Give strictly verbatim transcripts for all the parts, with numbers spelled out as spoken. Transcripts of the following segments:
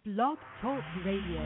Blog Talk Radio.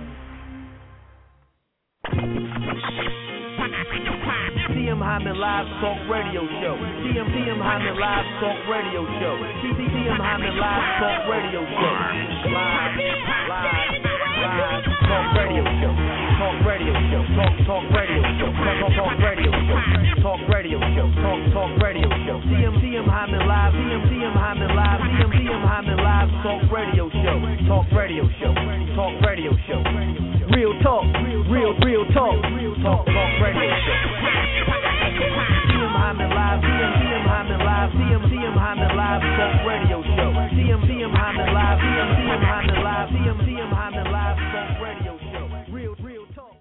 T M Hyman Live Talk Radio Show. T M T M Hyman Live Talk Radio Show. T M Hyman Live Talk Radio Show. Live, live, live Talk Radio Show. Talk Radio Show. Talk Talk Radio Show. Talk Talk Talk Radio Show. Talk Radio Show. Talk Talk Radio Show. T M T M Hyman Live. T M T M Hyman Live. T M T M Hyman Live Talk Radio Show. Talk Radio Show. Talk Radio Show. Real talk. Real real talk. Talk Talk Radio Show. T M Hyman Live, T M T M Hyman Live, T M T M Hyman Live Talk Radio Show. T M T M Hyman Live, T M T M Hyman Live, T M T M Hyman Live Talk Radio Show. Real, real talk.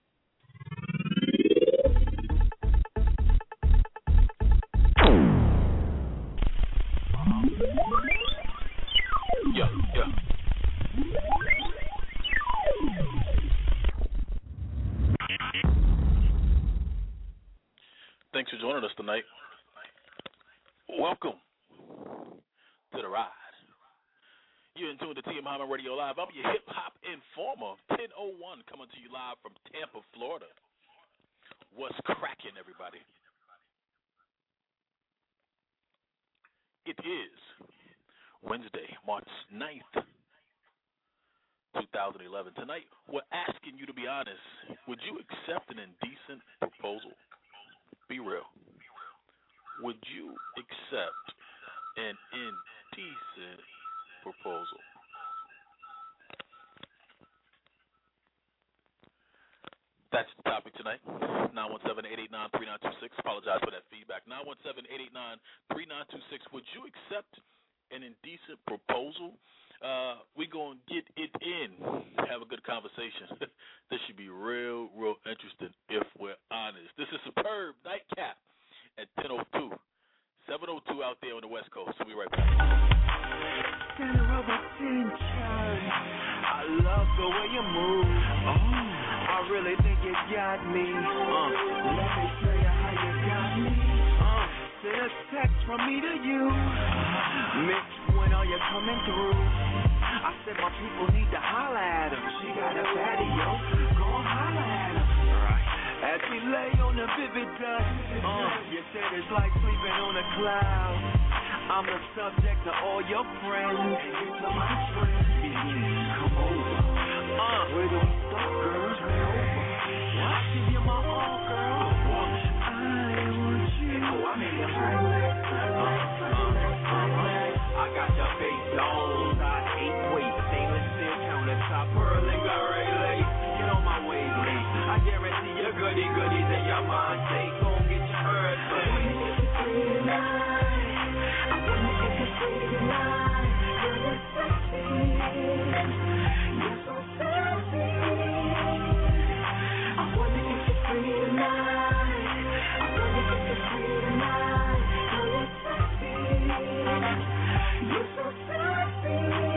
Yeah, yeah. Thanks for joining us tonight. Welcome to the ride. You're in tune to T M Hyman Radio Live. I'm your hip-hop informer, ten oh one, coming to you live from Tampa, Florida. What's cracking, everybody? It is Wednesday, March ninth, twenty eleven. Tonight, we're asking you to be honest. Would you accept an indecent proposal? Be real. Would you accept an indecent proposal? That's the topic tonight. nine one seven, eight eight nine, three nine two six. Apologize for that feedback. nine one seven, eight eight nine, three nine two six. Would you accept an indecent proposal? Uh, we're going to get it in, have a good conversation. This should be real, real interesting if we're honest. This is Superb Nightcap at ten oh two, seven oh two out there on the West Coast. So we'll be right back. Center of attention. I love the way you move. Oh, I really think you got me. Uh, let me tell you how you got me. Uh, send a text from me to you. Mix when are you coming through? I said my people need to holler at him. She got a patio, go holler at him. Right. As we lay on the vivid dust, uh, you said it's like sleeping on a cloud. I'm the subject to all your friends. And you to my friends. Come over. Uh, where do we start, girls? We're over. I give you my all, girl. I want you. Oh, I mean, uh, uh, uh, I got your face on, size eight weight, stainless steel countertop, pearl and gray lace. Get on my wavelength. I guarantee you goody goodies in your mind. Take on, get your earth. I wanna get you free tonight. I wanna get you free tonight. You're sexy. You're so sexy. I wanna get you free tonight. I wanna get you free tonight. You're sexy. You're so sexy.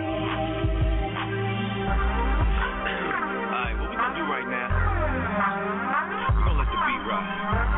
Alright, what we gonna do right now? We're gonna let the beat rock.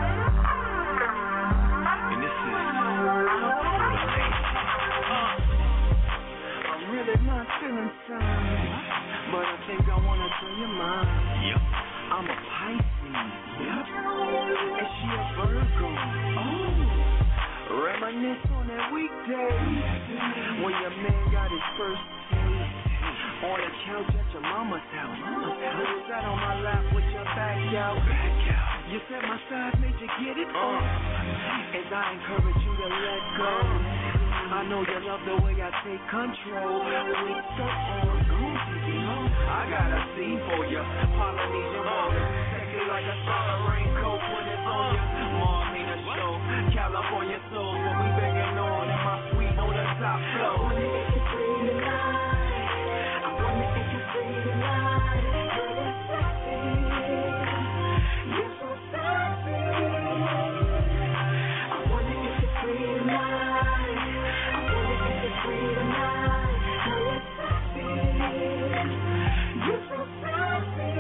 And this is for the ladies. Uh, I'm really not feeling fine, but I think I wanna tell you mine. Yep. I'm a Pisces. Yep. And she a Virgo. Oh. Reminisce on that weekday when your man got his first taste on the couch at your mama's house. You sat on my lap with your back out. You said my size made you get it on, and I encourage you to let go. I know you love the way I take control. Wait, so on, I got a scene for you. Polynesian water, sexy like a summer raincoat when it's on you. Marlena show, California soul, what we banging on in my suite on the top floor. I wanna get you free tonight. I wanna get you free tonight. You're sexy. You're so sexy. I wanna get you free tonight. I wanna get you free tonight. You're sexy. You're so sexy.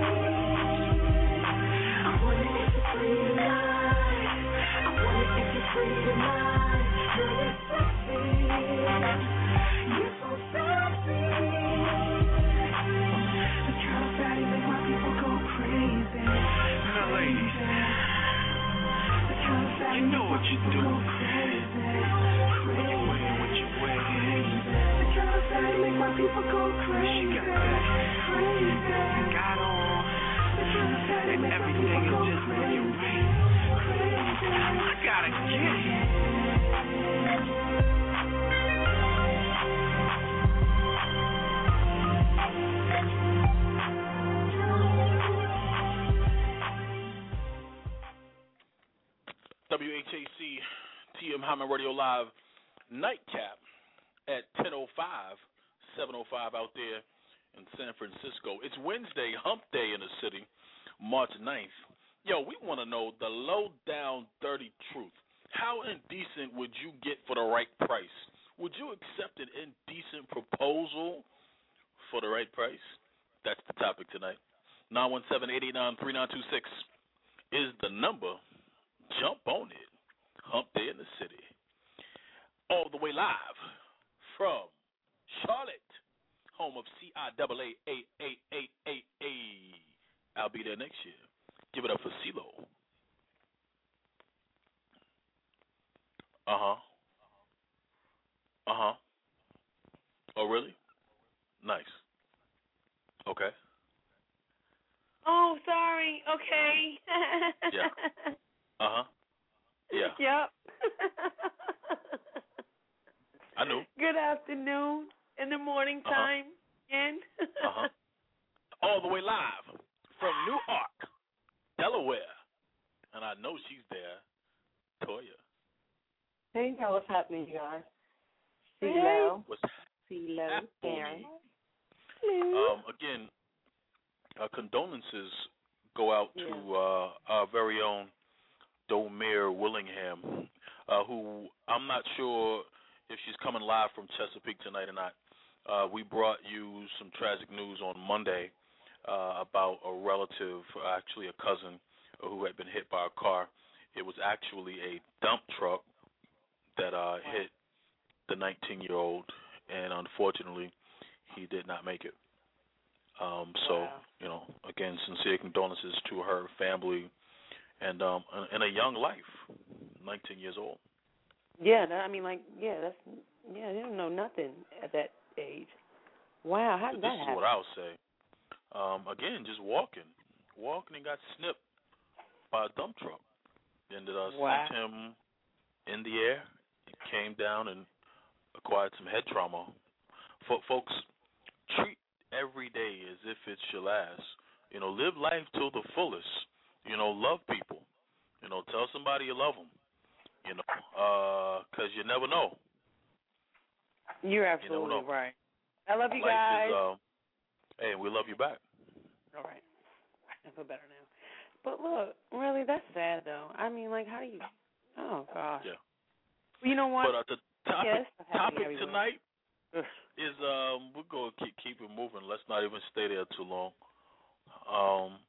I wanna get you free tonight. I wanna get you free tonight. You're sexy. what you do. What you wear, what you wear. The kind of thing make my people go crazy. She got that. Crazy. Got on. And everything is just looking right. I gotta get it. W H A C T M Hyman Radio Live nightcap at ten oh five, seven oh five out there in San Francisco. It's Wednesday, hump day in the city, March ninth. Yo, we want to know the low-down, dirty truth. How indecent would you get for the right price? Would you accept an indecent proposal for the right price? That's the topic tonight. nine one seven, eight eight nine, three nine two six is the number. Jump on it. Hump day in the city. All the way live from Charlotte, home of C I A A A A A A A. I'll be there next year. Give it up for CeeLo. Uh-huh. Uh-huh. Oh, really? Nice. Okay. Oh, sorry. Okay. Yeah. Uh-huh. Yeah. Yep. I knew. Good afternoon. In the morning Uh-huh. time. Again. Uh-huh. All the way live from Newark, Delaware. And I know she's there. Toya. Hey, y'all, what's happening, you guys? Hey. CeeLo. What's CeeLo. Karen. Um, again, uh, condolences go out Yeah. to uh, our very own Domere Willingham, uh, who I'm not sure if she's coming live from Chesapeake tonight or not. Uh, we brought you some tragic news on Monday uh, about a relative, actually a cousin, who had been hit by a car. It was actually a dump truck that uh, hit the nineteen-year-old, and unfortunately, he did not make it. Um, so, Wow. you know, again, sincere condolences to her family and um, and a young life, nineteen years old. Yeah, that, I mean, like, yeah, that's, yeah, they don't know nothing at that age. Wow, how did This that is happen? what I'll say. Um, again, just walking, walking and got snipped by a dump truck. Ended up Wow. sent him in the air, came down and acquired some head trauma. F- folks, treat every day as if it's your last. You know, live life to the fullest. You know, love people. You know, tell somebody you love them. You know, because uh, you never know. You're absolutely you know. right. I love you Life guys. is, uh, hey, we love you back. All right. I feel better now. But look, really, that's sad, though. I mean, like, how do you... Oh, gosh. Yeah. You know what? But uh, the topic, Yes, topic everywhere. tonight Ugh. is, um, we're going to keep, keep it moving. Let's not even stay there too long. Um,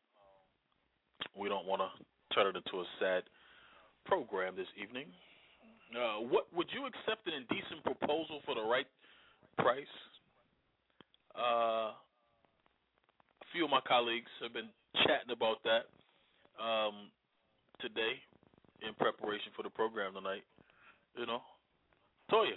we don't want to turn it into a sad program this evening. Uh, what would you accept an indecent proposal for the right price? Uh, a few of my colleagues have been chatting about that um, today in preparation for the program tonight. You know, Toya,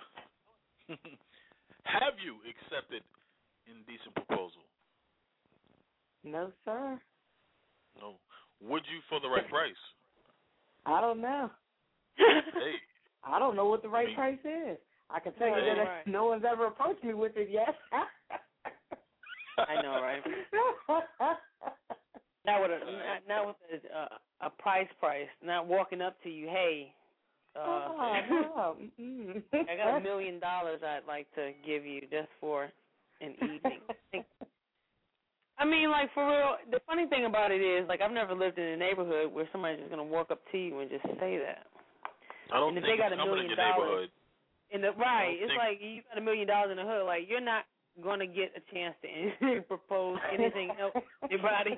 have you accepted indecent proposal? No, sir. No. Would you for the right price? I don't know. Hey. I don't know what the right Me- price is. I can tell you Hey. that Right. no one's ever approached me with it yet. I know, right? Not with a not, not with a, uh, a price price. Not walking up to you, hey. Uh, oh, no. Mm-mm. I got a million dollars I'd like to give you just for an evening. I mean, like, for real, the funny thing about it is, like, I've never lived in a neighborhood where somebody's just going to walk up to you and just say that. I don't And if think they got it's a coming in million your dollars- neighborhood. In the, right, it's think- like you got a million dollars in the hood. Like, you're not going to get a chance to propose anything else to anybody.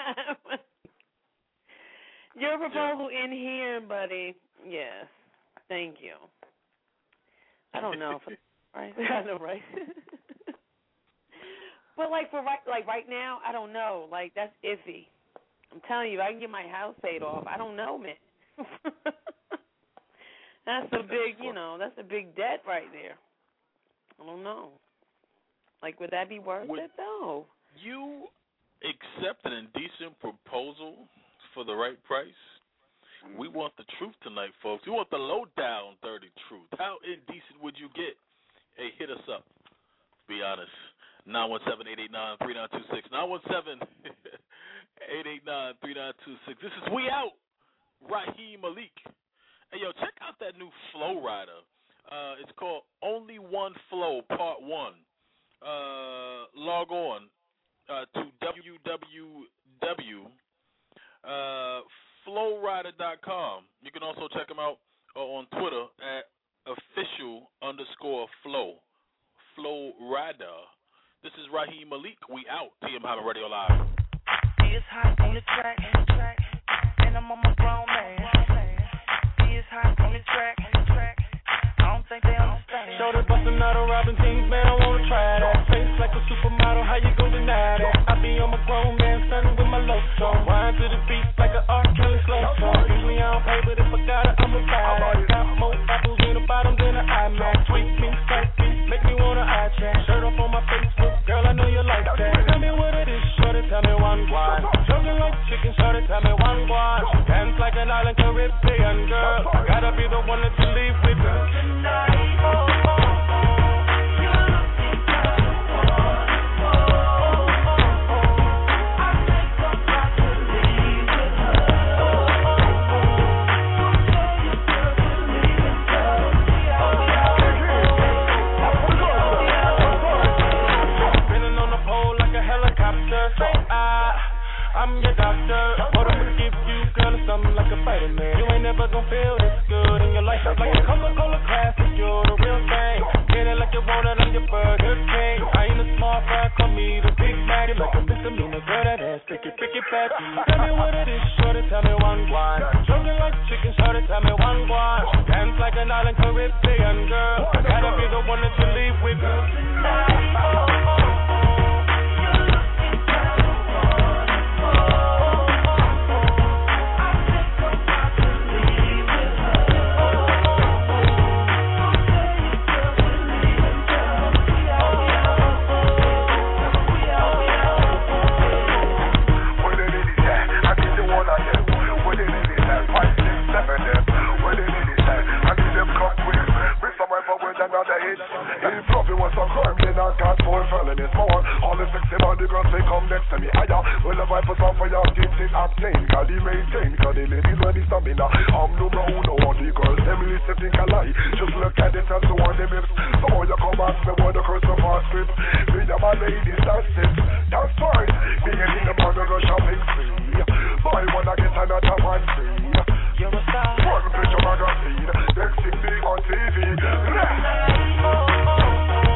Your proposal in here, buddy, yes. Thank you. I don't know. If, right? I know, right? But, like, for right, like right now, I don't know. Like, that's iffy. I'm telling you, if I can get my house paid off, I don't know, man. That's a big, you know, that's a big debt right there. I don't know. Like, would that be worth would it, though? You accept an indecent proposal for the right price? We want the truth tonight, folks. We want the low-down, dirty truth. How indecent would you get? Hey, hit us up. Be honest. nine one seven, eight eight nine, three nine two six. nine one seven, eight eight nine, three nine two six. This is We Out, Raheem Malik. Hey, yo, check out that new Flow Rider. Uh, it's called Only One Flow, Part one. Uh, log on uh, to w w w dot flow rider dot com. You can also check them out uh, on Twitter at official underscore flow. Flow Rider. This is Raheem Malik. We out. T M Hyman Radio Live. It's hot on the track, on the track, and I'm on my grown man. It's hot on the track, on the track. I don't think they understand. Shorty bustin' out a Robin things, man, I wanna try that. Face like a supermodel, how you gon' deny that? I be on my grown man, stunning with my low song. Wine to the beat like a R. Kelly slow song. Usually I don't pay, but if I got it, I'ma buy it. Got more apples in the bottom than an iMac. Tweet me, skirt me, make me wanna eye check. Shirt up on my Facebook, girl, I know you like that. Tell me what it is, shorty, tell me one one. Choking like chicken, shorty, tell me one one. Dance like an island Caribbean girl. I gotta be the one that you leave with tonight. Oh, oh. I'm your doctor. What I'ma give you, girl, is something like a vitamin. You ain't never gonna feel this good in your life. Like a Coca-Cola classic, you're the real thing. Get it like you want it, I'm your Burger King. I ain't a small fry, call me the Big Mac. Like a misdemeanor, girl, that ass, pick it, pick it back. Tell me what it is, shorty, tell me one one. Choking like chicken, shorty, tell me one one. Dance like an island Caribbean girl. I gotta be the one that you leave with tonight. Oh, oh, oh. If Fluffy was a crime, then I got more felonies more. All the sexy body girls, they come next to me higher. Well, the vibe was on for your kids, it abstain. Cause they maintain, cause the ladies ready stamina. I'm number uno, all the girls, them listen, think I lie. Just look at it and so on the lips. So when you come ask me what the curse of our script. Me and my ladies, that's it. That's right. Being in the mother go shopping free. Boy, when I get another man free. You're a star. One picture magazine, next thing be on T V. Oh, oh, oh.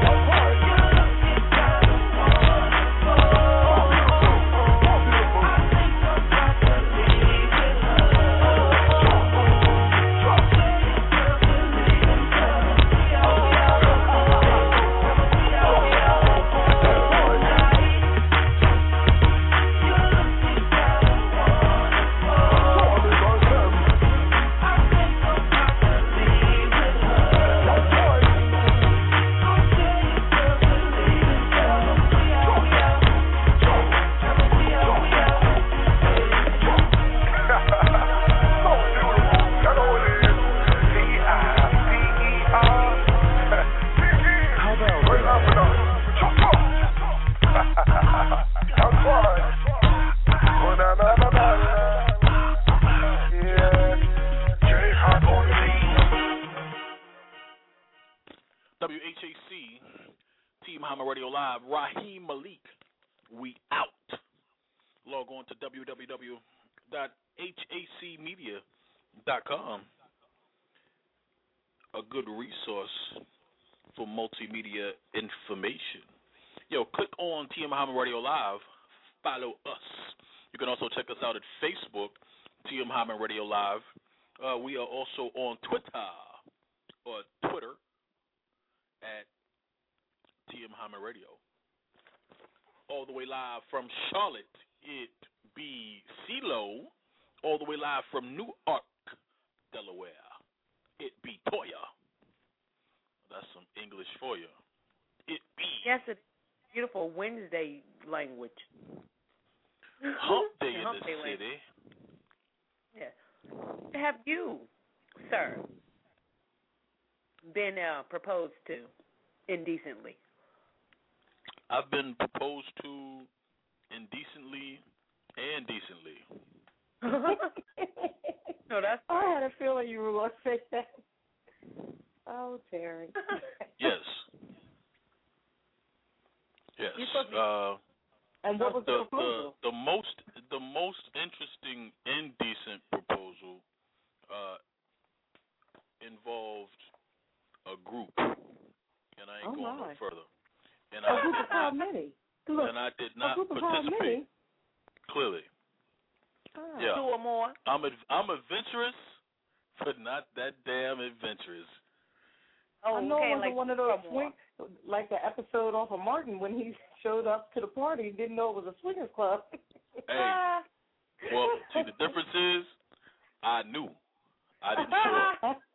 W H A C, Team Hyman Radio Live, Raheem Malik, we out. Log on to w w w dot h a c media dot com, a good resource for multimedia information. Yo, click on T M Hyman Radio Live, follow us. You can also check us out at Facebook, T M Hyman Radio Live. Uh, we are also on Twitter, or Twitter, at T M Hyman Radio. All the way live from Charlotte, it be CeeLo. All the way live from Newark, Delaware, It be Toya. That's some English for you. It be. Yes, it's beautiful Wednesday language. Hump day in Hump the day city. Language. Yeah. Have you, sir, been uh, proposed to indecently? I've been proposed to indecently and decently. No, that's. I had a feeling you were going to say that. Oh, Terry. Yes. Yes. Uh, and what was the, the proposal? The, the most the most interesting indecent proposal uh, involved a group, and I ain't oh going my. no further. And a I group did of how not, many? Look, and I did a not group of how participate. many? Clearly. Ah. Yeah. Two or more. I'm ad- I'm adventurous, but not that damn adventurous. Oh, I know okay, it wasn't like one of two those or more. swing, like the episode off of Martin when he showed up to the party and didn't know it was a swingers club. Hey, well, see, the difference is I knew. I didn't show up.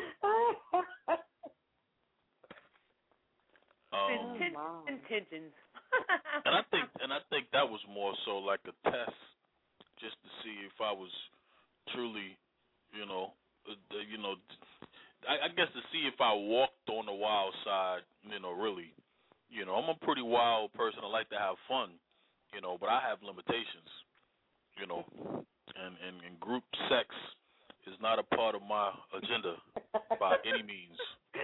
Um, wow. Intentions. and I think, and I think that was more so like a test, just to see if I was truly, you know, uh, you know, I, I guess to see if I walked on the wild side, you know, really, you know, I'm a pretty wild person. I like to have fun, you know, but I have limitations, you know, and and, and group sex is not a part of my agenda by any means.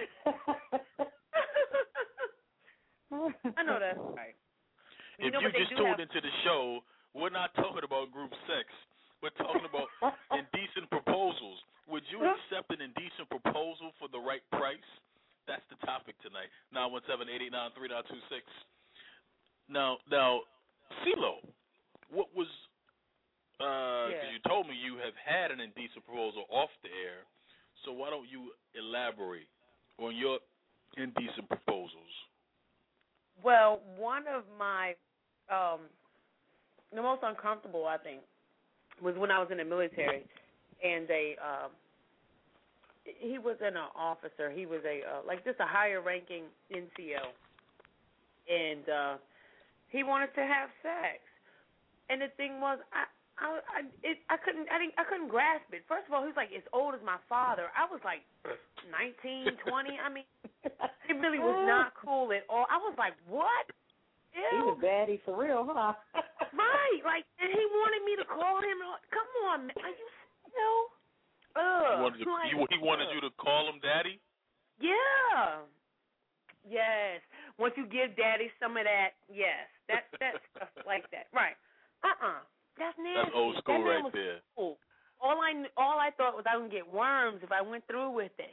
I know that's right. If you, know, you just tuned have... into the show, we're not talking about group sex. We're talking about indecent proposals. Would you accept an indecent proposal for the right price? That's the topic tonight. nine one seven, eight eight nine, three nine two six. Now, now, CeeLo, what was, because uh, yeah. you told me you have had an indecent proposal off the air, so why don't you elaborate on your indecent proposals? Well, one of my, um, the most uncomfortable, I think, was when I was in the military, and they, um, he was an officer. He was a, uh, like just a higher-ranking N C O, and uh, he wanted to have sex. And the thing was, I, I, I, it, I couldn't, I didn't, I couldn't grasp it. First of all, he was like as old as my father. I was like nineteen, twenty. I mean, it really was not cool at all. I was like, what? Ew. He was baddie for real, huh? Right, like, and he wanted me to call him. Come on, man. Are you still? Ugh. He wanted, to, like, he, he wanted you to call him daddy? Yeah. Yes. Once you give daddy some of that, yes, that that stuff like that. Right. Uh-uh. That's nasty. That's old school that right was there. Cool. All I all I thought was I would get worms if I went through with it.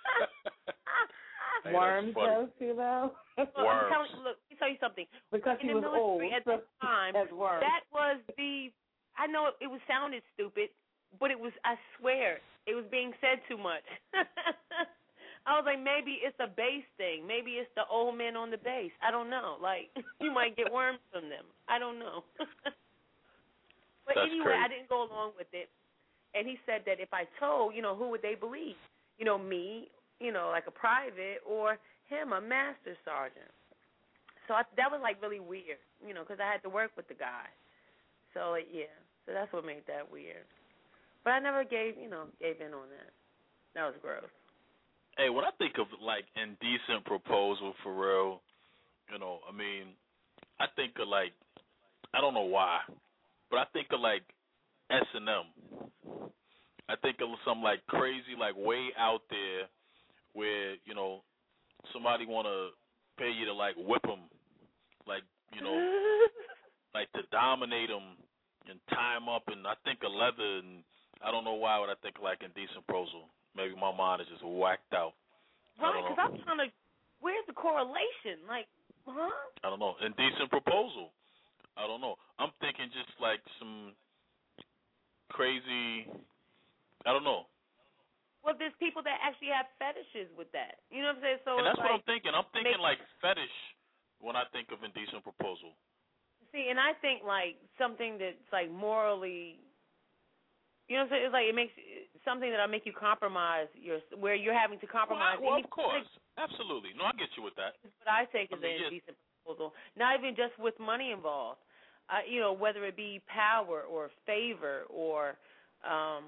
Hey, worms, though, you know? Look, Worms. I'm telling, look, let me tell you something. Because in he the was military old. at that time, as worms. that was the. I know it, it was sounded stupid, but it was. I swear, it was being said too much. I was like, maybe it's a base thing. Maybe it's the old men on the base. I don't know. Like, you might get worms from them. I don't know. But That's anyway, crazy. I didn't go along with it. And he said that if I told, you know, who would they believe? You know, me, you know, like a private, or him, a master sergeant. So I, that was, like, really weird, you know, because I had to work with the guy. So, yeah, so that's what made that weird. But I never gave, you know, gave in on that. That was gross. Hey, when I think of, like, indecent proposal for real, you know, I mean, I think of, like, I don't know why, but I think of, like, S and M. I think of some, like, crazy, like, way out there where, you know, somebody want to pay you to, like, whip them, like, you know, like to dominate them and tie them up, and I think of leather, and I don't know why would I think of, like, indecent proposal. Maybe my mind is just whacked out. Right, because I'm trying to, where's the correlation? Like, huh? I don't know. Indecent proposal. I don't know. I'm thinking just like some crazy, I don't know. Well, there's people that actually have fetishes with that. You know what I'm saying? So and that's like, what I'm thinking. I'm thinking make, like fetish when I think of indecent proposal. See, and I think like something that's like morally, you know what I'm saying? It's like it makes something that'll make you compromise your, where you're having to compromise. Well, well of course, absolutely. No, I get you with that. What I take is I mean, an indecent proposal, not even just with money involved. Uh, you know, whether it be power or favor or um,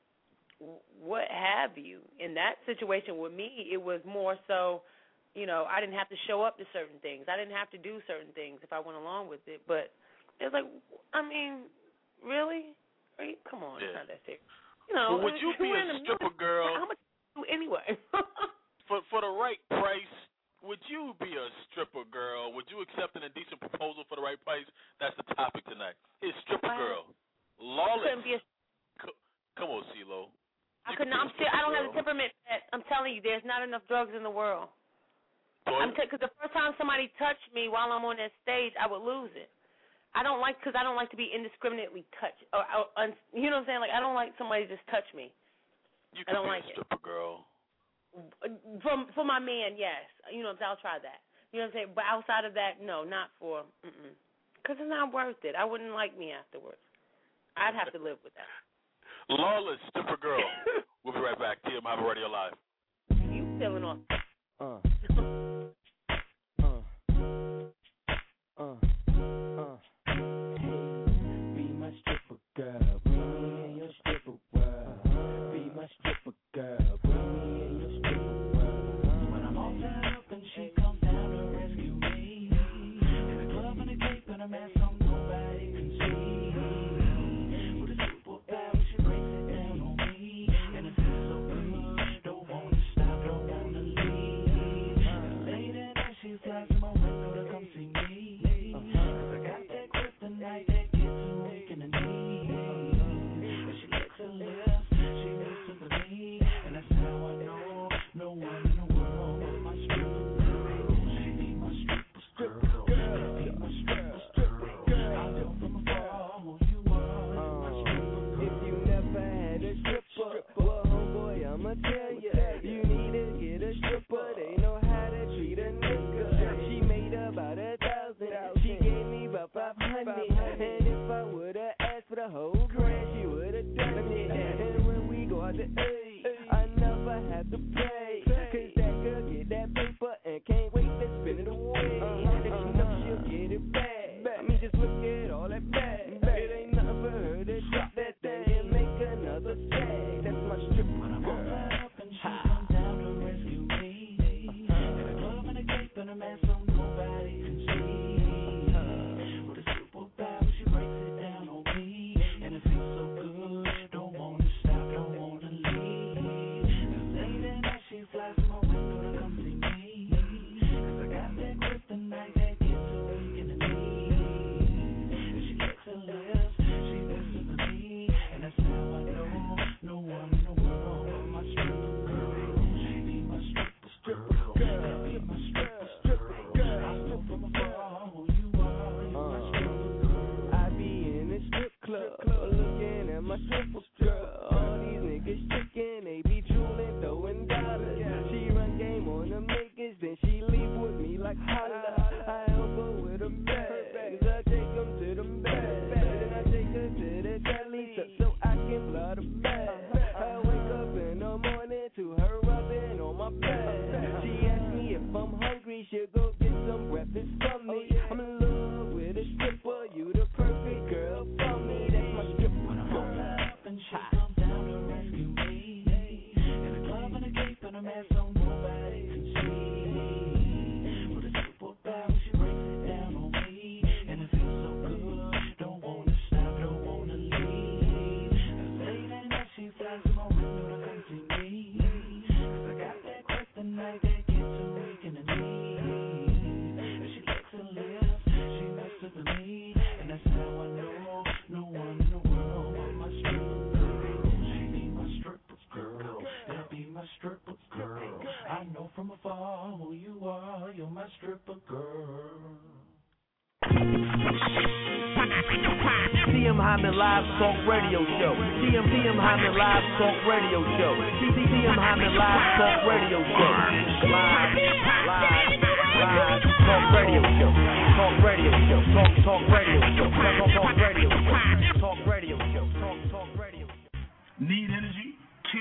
what have you. In that situation with me, it was more so, you know, I didn't have to show up to certain things. I didn't have to do certain things if I went along with it. But it's like, I mean, really? You, come on, yeah. it's not that serious. You know, well, would you be a stripper girl? How much do you do anyway? for for the right price, would you be a stripper girl? Would you accept an indecent proposal for the right price? That's the topic tonight. It's stripper I, girl. Lawless. Couldn't be a, C- come on, CeeLo. I could not. I'm still, I don't have the temperament that I'm telling you. There's not enough drugs in the world. I'm because the first time somebody touched me while I'm on that stage, I would lose it. I don't like because I don't like to be indiscriminately touched. Or, or, or you know what I'm saying? Like I don't like somebody to just touch me. You I don't be like a stripper it. girl. For for my man, yes. You know, I'll try that. You know what I'm saying? But outside of that, no, not for. Because it's not worth it. I wouldn't like me afterwards. I'd have to live with that. Lawless stripper girl. We'll be right back. T M Hyper Radio Live. You feeling off? Uh. Uh. Uh. Uh. Hey, be my stripper girl. Bring me in your stripper world. Be my stripper girl. Bring me in your stripper world. When I'm all tied up and she comes down to rescue me. In a glove and a cape and a mask on nobody can see. With a superpower she breaks it down on me. And it feels so good. Don't wanna stop, don't wanna leave. And late at night she flies to my window to come see me. Cause I got that kryptonite that gets her weak in the knee. And she licks her lips, she listens to me. And that's how I know no one in the world but my stripper girl. She be my stripper girl. She be my stripper girl. I know from afar who you are. My stripper girl. If you never had a stripper, well, homeboy, I'ma tell you, you need to get a stripper. They know how to treat a nigga. She made about a thousand. She gave me about five hundred. And if I would've asked for the whole grand, she would've done it. And when we go out to eat, I never have to pay. Cause that girl get that paper and can't wait to spend it away. And she knows she'll get it back. I mean, just look at all that bag. It ain't nothing for her to drop that thing and make another tag. That's my stripper girl. When I'm all tied up and she comes down to rescue me. In a glove and a cape and a mask so nobody can see. With a superpower she breaks it down on me. And it feels so good. Don't wanna stop, don't wanna leave. And late at night she flies to my window to come see me. Cause I got that kryptonite that gets her weak in the knee. And she licks her lips, she listens to me. And that's how I know no one in the world but my stripper girl. She be my stripper stripper girl. Be my stripper stripper girl. I know from afar who you are. You're my stripper girl. I be in a strip club looking at my stripper girl. All these niggas chicken, they be drooling, throwing dollars. She run game on them niggas, then she leave with me like holla. I help her with a bag, I take them to the bed. Then I take her to the deli so, so I can blow the bag. I wake up in the morning to her rubbing on my back. She asks me if I'm hungry, she'll go get some breakfast from me. I'm in love with a stripper, you the perfect girl for me. That's my stripper. When I'm all tied up and she comes down to rescue me. In a glove and a cape and a mask so nobody can see. With a superpower she breaks it down on me. And it feels so good, don't wanna stop, don't wanna leave. And late at night she flies to my window to come see me. Cause I got that kryptonite that gets her weak in the knee. And she licks her lips, she listens to me. And that's how I know no one in the world but my stripper girl. She be my stripper girl. That be my stripper girl. I know from afar who you are. You're my stripper girl. T M Hyman Live Talk Radio Show. T M T M Hyman Live Talk Radio Show. T M Hyman Live Talk Radio Show. Live, live, live Talk Radio Show. Talk Radio Show. Talk Talk Radio Show. Talk Talk Radio Show. Talk Radio Show. Talk Talk Radio Show. Need energy? T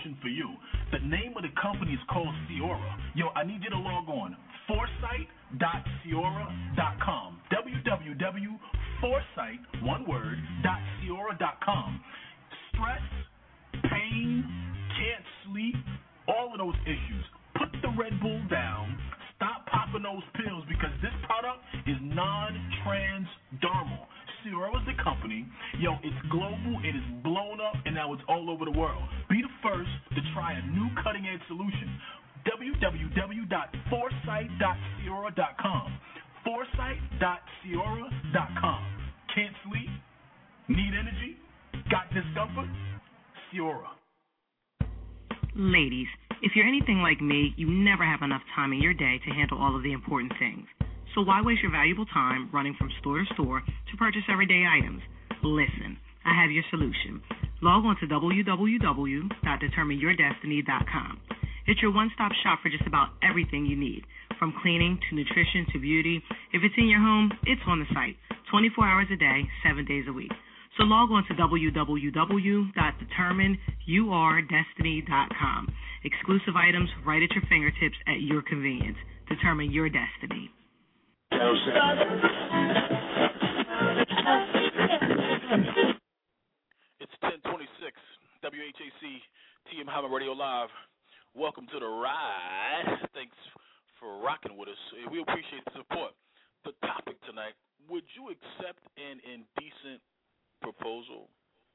solution for you. The name of the company is called Ciora. Yo, I need you to log on. foresight dot ciora dot com. w w w dot foresight, one word, dot ciora dot com. Stress, pain, can't sleep, all of those issues. Put the Red Bull down. Stop popping those pills because this product is non-transdermal. Ciora is the company. Yo, it's global. It is blown up, and now it's all over the world. Be the first to try a new cutting-edge solution. w w w dot foresight dot ciora dot com. foresight dot ciora dot com. Can't sleep? Need energy? Got discomfort? Ciora. Ladies, if you're anything like me, you never have enough time in your day to handle all of the important things. So why waste your valuable time running from store to store to purchase everyday items? Listen, I have your solution. Log on to w w w dot determine your destiny dot com. It's your one-stop shop for just about everything you need, from cleaning to nutrition to beauty. If it's in your home, it's on the site, twenty-four hours a day, seven days a week. So log on to w w w dot determine your destiny dot com. Exclusive items right at your fingertips at your convenience. Determine your destiny. It's ten twenty-six, W H A C, T M Hyman Radio Live. Welcome to the ride. Thanks for rocking with us. We appreciate the support. The topic tonight, would you accept an indecent proposal?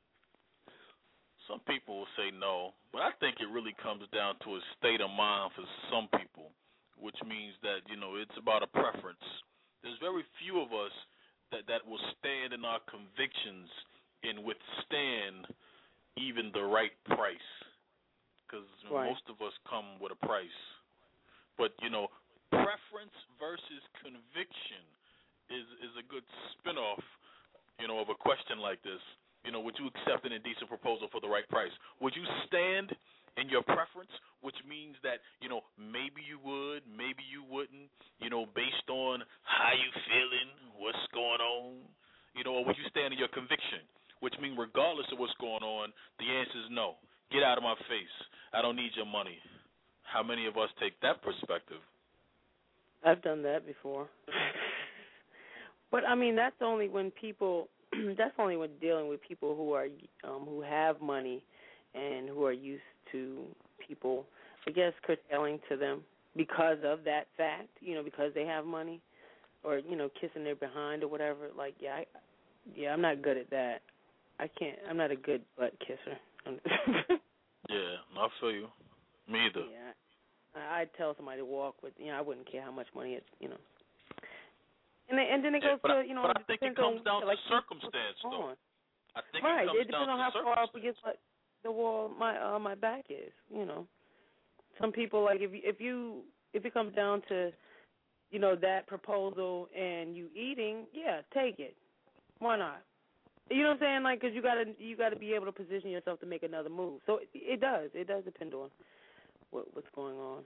Some people will say no, but I think it really comes down to a state of mind for some people, which means that, you know, it's about a preference. There's very few of us that, that will stand in our convictions and withstand even the right price, because right. most of us come with a price. But, you know, preference versus conviction is, is a good spinoff, you know, of a question like this. You know, would you accept an indecent proposal for the right price? Would you stand in your preference, which means that, you know, maybe you would, maybe you wouldn't, you know, based on how you feeling, what's going on, you know, or would you stand in your conviction, which means regardless of what's going on, the answer is no. Get out of my face. I don't need your money. How many of us take that perspective? I've done that before. But, I mean, that's only when people, that's only when dealing with people who are, um, who have money and who are used to people, I guess, curtailing to them because of that fact, you know, because they have money or, you know, kissing their behind or whatever. Like, yeah, I, yeah, I'm not good at that. I can't, I'm not a good butt kisser. Yeah, I feel you. Me either. Yeah. I'd tell somebody to walk with, you know, I wouldn't care how much money it's, you know. And, then, and then it goes yeah, to, you know. But I think it comes down to like, circumstance, though. I think right. it comes it depends down on how to far up against the wall my uh, my back is, you know. Some people, like, if you, if you, if it comes down to, you know, that proposal and you eating, yeah, take it. Why not? You know what I'm saying? Like, because you gotta you gotta be able to position yourself to make another move. So it, it does. It does depend on what what's going on.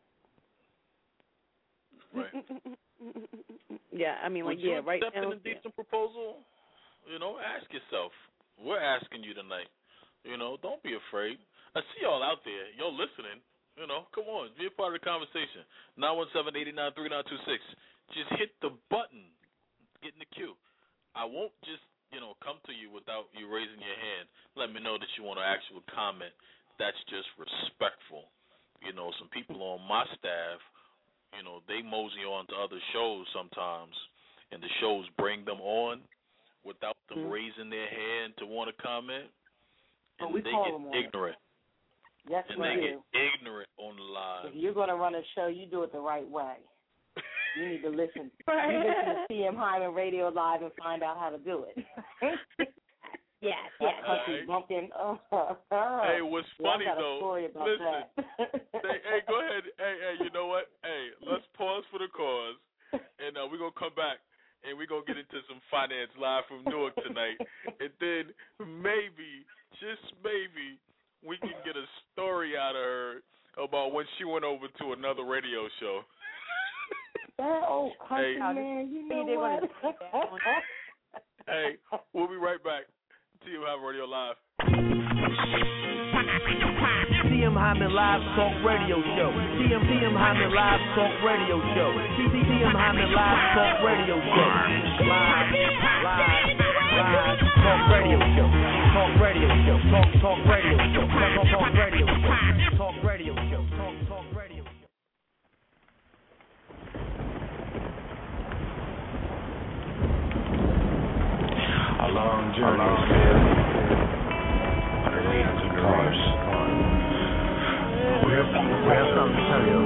Right. Yeah, I mean, Would like, yeah, right now. Would you accept an indecent yeah. proposal? You know, ask yourself. We're asking you tonight. You know, don't be afraid. I see y'all out there. Y'all listening. You know, come on. Be a part of the conversation. nine one seven, eight nine three nine two six. Just hit the button. Get in the queue. I won't just, you know, come to you without you raising your hand. Let me know that you want to actually comment. That's just respectful. You know, some people on my staff, you know, they mosey on to other shows sometimes, and the shows bring them on without them mm-hmm. raising their hand to want to comment, and we they call get ignorant. Yes, and we they do. get ignorant on the live. If you're going to run a show, you do it the right way. You need to listen. You listen to T M Hyman Radio Live and find out how to do it. Yes, yes. Right. Bumping. Oh, oh. Hey, what's funny well, I got though? A story about listen, that. hey, hey, go ahead. Hey, hey, you know what? Hey, let's pause for the cause, and uh, we're gonna come back and we're gonna get into some finance live from Newark tonight, and then maybe, just maybe, we can get a story out of her about when she went over to another radio show. That old country hey, man, you know what? Hey, we'll be right back. T M Hyman Radio Live. T M Hyman Live Talk Radio Show. T M T M Hyman Live Talk Radio Show. T M Hyman Live Talk Radio Show. Live, live, live Talk Radio Show. Talk Radio Show. Talk Talk Radio Show. Talk Talk Radio Show. Talk Radio Show. Talk Talk Radio Show. A long journey is there. Underneath the cars. We have something, we have something to tell you.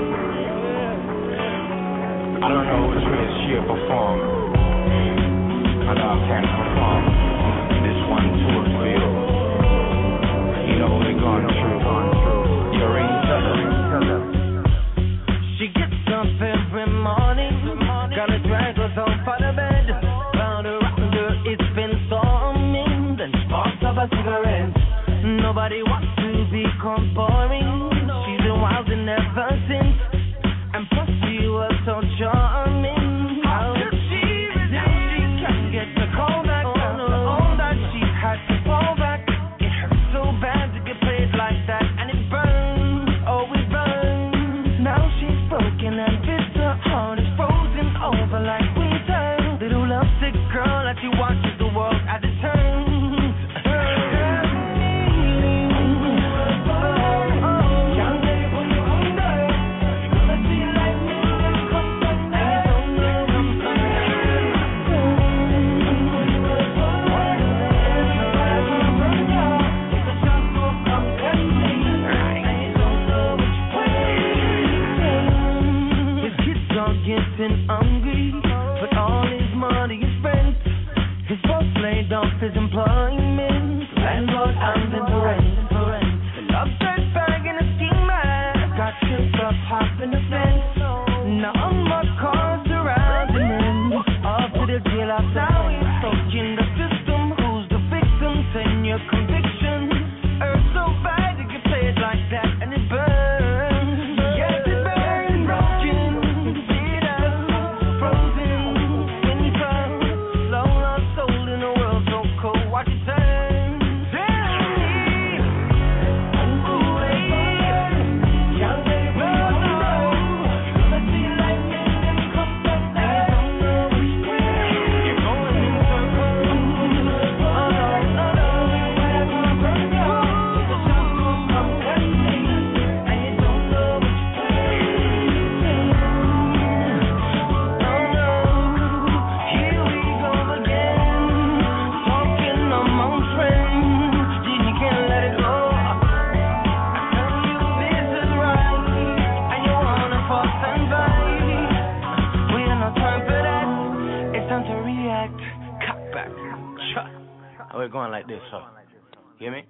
I don't know which way she perform. I know I can't perform. This one too for you. You know we're going through. You're in trouble. She gets up every morning. Gonna drag us home for the bed. Round around her it's been storming. Then sparks up a cigarette. Nobody wants to become boring. She's been wildin' ever since. And plus she was so charming. How did she resist? Now she can't get the call back. After all that she had to fall back. It hurts so bad to get played like that. And it burns, oh it burns. Now she's broken and bitter. Heart is frozen over like winter. Little lovesick girl that she watches the world as it turns. Hungry, but all his money is spent. His boss laid off his employment. Landlord and then the rent. The love search bag in a ski mask. Got tripped up, hopping the fence. Now I'm my car surrounding him. Up to the jail house, now he's stuck in the system. Who's the victim? Ten year conviction. Earth so bad to get played like that, and it burns. Yes, it burns. Broken. We're going like this, so you hear me?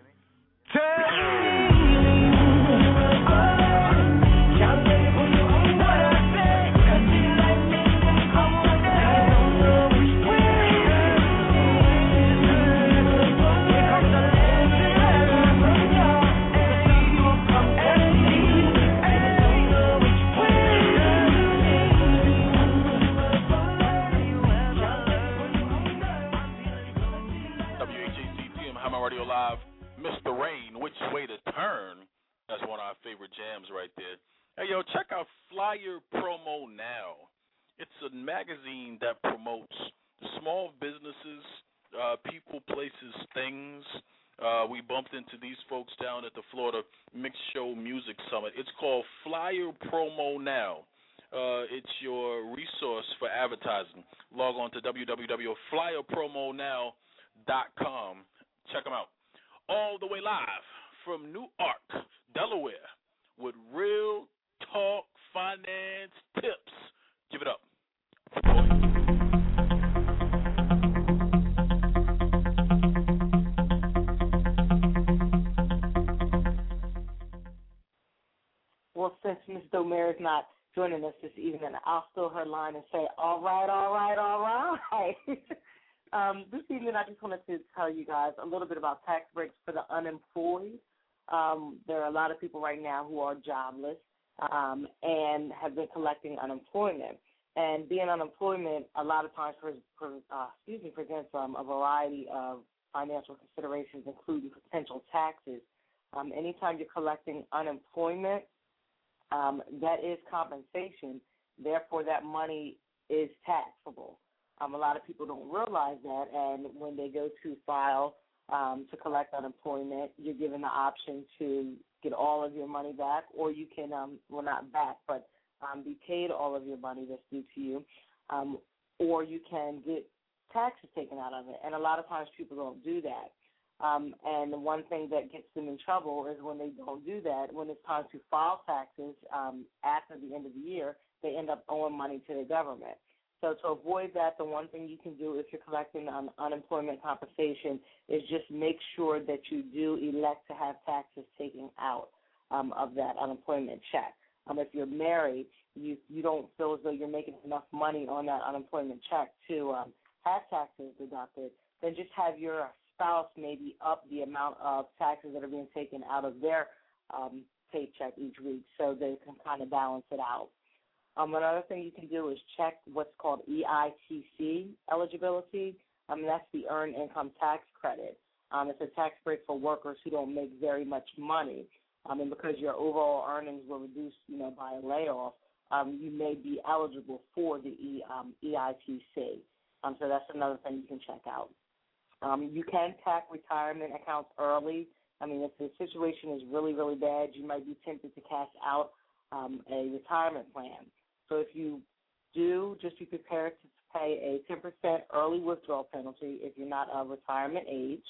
Mister Rain, Which Way to Turn. That's one of our favorite jams right there. Hey, yo, check out Flyer Promo Now. It's a magazine that promotes small businesses, uh, people, places, things. Uh, we bumped into these folks down at the Florida Mixed Show Music Summit. It's called Flyer Promo Now. Uh, it's your resource for advertising. Log on to w w w dot flyer promo now dot com. Check them out. All the way live from Newark, Delaware, with real talk finance tips. Give it up. Well, since Miz Domer is not joining us this evening, I'll steal her line and say, all right, all right, all right. Um, this evening, I just wanted to tell you guys a little bit about tax breaks for the unemployed. Um, there are a lot of people right now who are jobless um, and have been collecting unemployment. And being unemployment, a lot of times, for, for, uh, excuse me, presents um, a variety of financial considerations, including potential taxes Um, anytime you're collecting unemployment, um, that is compensation. Therefore, that money is taxable. Um, a lot of people don't realize that, and when they go to file um, to collect unemployment, you're given the option to get all of your money back, or you can, um, well, not back, but um, be paid all of your money that's due to you, um, or you can get taxes taken out of it. And a lot of times people don't do that. Um, and the one thing that gets them in trouble is when they don't do that, when it's time to file taxes um, after the end of the year, they end up owing money to the government. So to avoid that, the one thing you can do if you're collecting um, unemployment compensation is just make sure that you do elect to have taxes taken out um, of that unemployment check. Um, if you're married, you you don't feel as though you're making enough money on that unemployment check to um, have taxes deducted, then just have your spouse maybe up the amount of taxes that are being taken out of their um, paycheck each week so they can kind of balance it out. Um, another thing you can do is check what's called E I T C eligibility. Um, that's the Earned Income Tax Credit. Um, it's a tax break for workers who don't make very much money. Um, and because your overall earnings were reduced, you know, by a layoff, um, you may be eligible for the e, um, E I T C. Um, so that's another thing you can check out. Um, you can tack retirement accounts early. I mean, if the situation is really, really bad, you might be tempted to cash out um, a retirement plan. So if you do, just be prepared to pay a ten percent early withdrawal penalty if you're not of retirement age.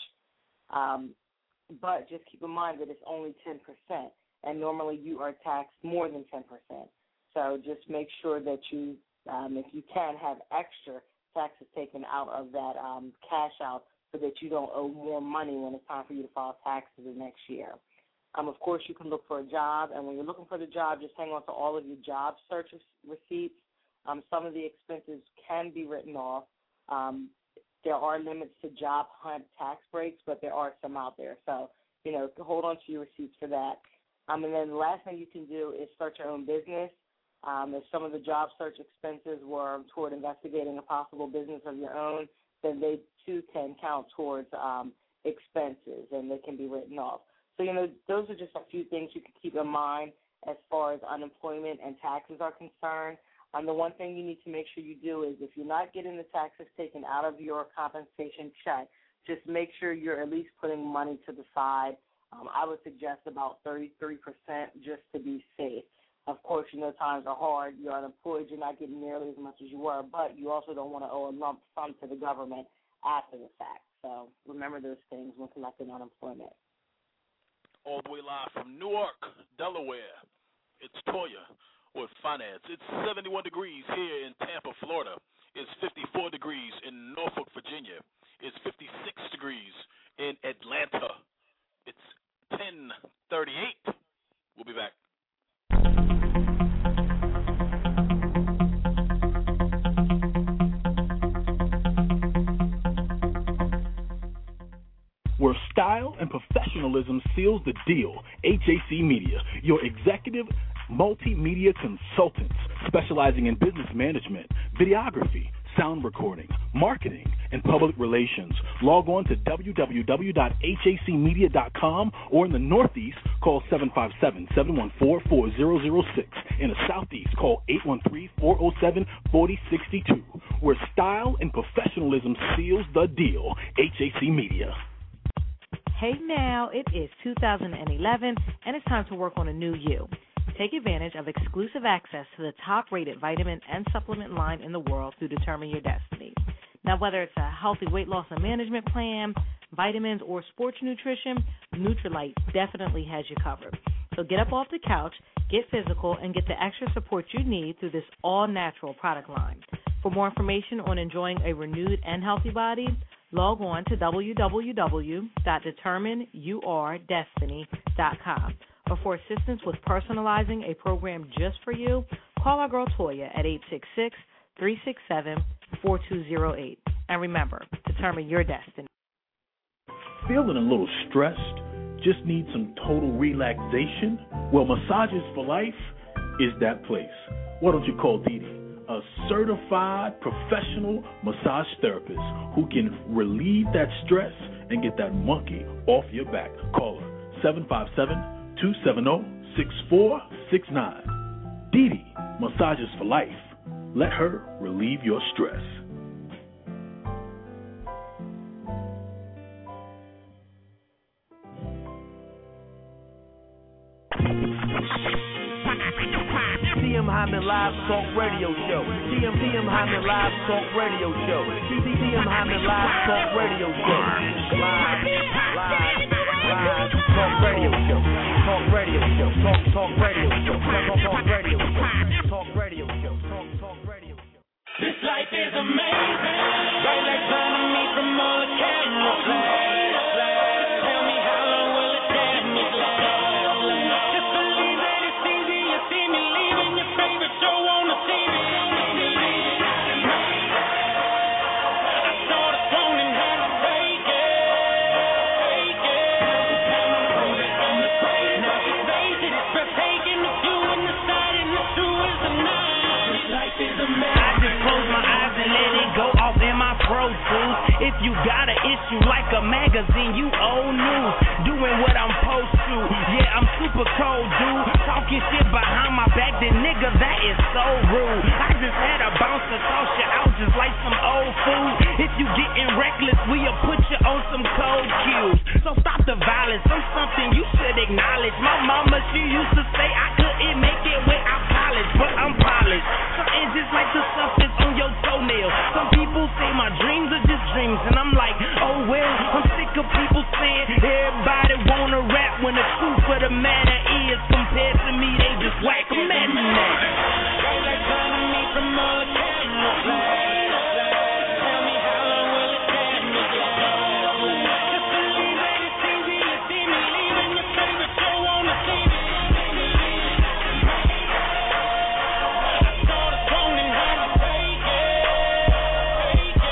Um, but just keep in mind that it's only ten percent, and normally you are taxed more than ten percent. So just make sure that you, um, if you can, have extra taxes taken out of that um, cash out so that you don't owe more money when it's time for you to file taxes the next year. Um, of course, you can look for a job, and when you're looking for the job, just hang on to all of your job search receipts. Um, some of the expenses can be written off. Um, there are limits to job hunt tax breaks, but there are some out there. So, you know, hold on to your receipts for that. Um, and then the last thing you can do is start your own business. Um, if some of the job search expenses were toward investigating a possible business of your own, then they too can count towards um, expenses, and they can be written off. So, you know, those are just a few things you can keep in mind as far as unemployment and taxes are concerned. Um, the one thing you need to make sure you do is if you're not getting the taxes taken out of your compensation check, just make sure you're at least putting money to the side. Um, I would suggest about thirty-three percent just to be safe. Of course, you know, times are hard. You're unemployed. You're not getting nearly as much as you were, but you also don't want to owe a lump sum to the government after the fact. So remember those things when collecting unemployment. All the way live from Newark, Delaware, it's Toya with Finance. It's seventy-one degrees here in Tampa, Florida. It's fifty-four degrees in Norfolk, Virginia. It's fifty-six degrees in Atlanta. It's ten thirty-eight. We'll be back. Where style and professionalism seals the deal, H A C Media, your executive multimedia consultants specializing in business management, videography, sound recording, marketing, and public relations. Log on to w w w dot h a c media dot com, or in the Northeast, call seven five seven, seven one four, four zero zero six. In the Southeast, call eight one three, four zero seven, four zero six two. Where style and professionalism seals the deal, H A C Media. Hey now, it is two thousand eleven, and it's time to work on a new you. Take advantage of exclusive access to the top-rated vitamin and supplement line in the world through Determine Your Destiny. Now, whether it's a healthy weight loss and management plan, vitamins, or sports nutrition, Nutrilite definitely has you covered. So get up off the couch, get physical, and get the extra support you need through this all-natural product line. For more information on enjoying a renewed and healthy body, log on to w w w dot determine your destiny dot com. Or for assistance with personalizing a program just for you, call our girl Toya at eight six six, three six seven, four two zero eight. And remember, determine your destiny. Feeling a little stressed? Just need some total relaxation? Well, Massages for Life is that place. Why don't you call Dee Dee, a certified professional massage therapist who can relieve that stress and get that monkey off your back. Call her seven five seven, two seven zero, six four six nine. Dee Dee, massages for life. Let her relieve your stress. T M Hyman Live Talk Radio Show. T M T M Hyman Live Talk Radio Show. T M Hyman Live Talk Radio Show. Live, live, live Talk Radio Show. Talk Radio Show. Talk Talk Radio Show. Talk Talk Radio Show. Talk Radio Show. Talk Talk Radio Show. This life is amazing. Bright lights shining me from all the camera flash. Tell me how long will it damn me last? Just believe that it's easy. You see me leaving your favorite show on the T V. I saw the throne and had to break it. Break it. From the grave, now just face it. It's breathtaking. The view and the sight and the true is the night. This life is amazing. I just close my eyes and let it go off in my Pro Tools. If you got an issue like a magazine, you old news. Doing what I'm supposed to. Yeah, I'm super cold, dude. Talking shit behind my back, then nigga, that is so rude. I just had a bouncer toss you out just like some old food. If you getting reckless, we'll put you on some cold cues. So stop the violence. I'm something you should acknowledge. My mama, she used to say I couldn't make it without college, but I'm polished. Something just like the substance on your toenail. Some people say my dreams are just dreams, and I'm like, oh well. I'm sick of people saying everybody wanna rap when the truth of the matter is, compared to me, they just whack a man. They like turning me from all the camera flash. Tell me how long will it take me to last? Just believe that it's easy. You see me leaving your favorite show on the T V. I saw the throne and had to break it. Break it.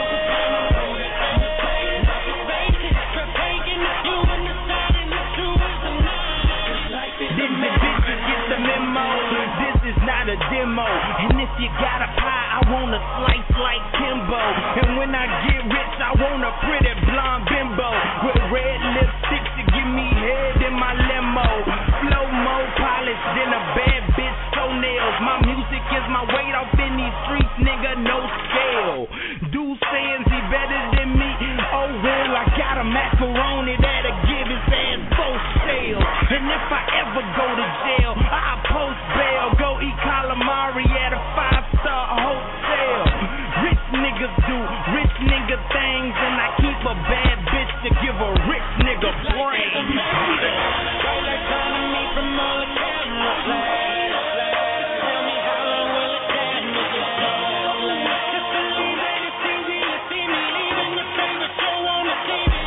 Face it, it's breathtaking. The view and the sight and the true is the night. This is bitches get the memo. This is not a demo. And if you got a pie, I want a slice like Kimbo. And when I get rich, I want a pretty blonde bimbo with red lipstick to give me head in my limo. Flow more polished than a bad bitch toenails. My music is my weight off in these streets, nigga, no scale. Dude saying he better than me. Oh well, I got a macaroni that'll give his ass both sales. And if I ever go to jail, I'll post bail. Go eat calamari at a five-star hotel. Rich niggas do rich nigga things, and I keep a bad bitch to give a rich nigga brain. They like turning me from all the camera flash. Tell me how long will it take me to last? Just believe that it's easy. You see me leaving your favorite show on the T V.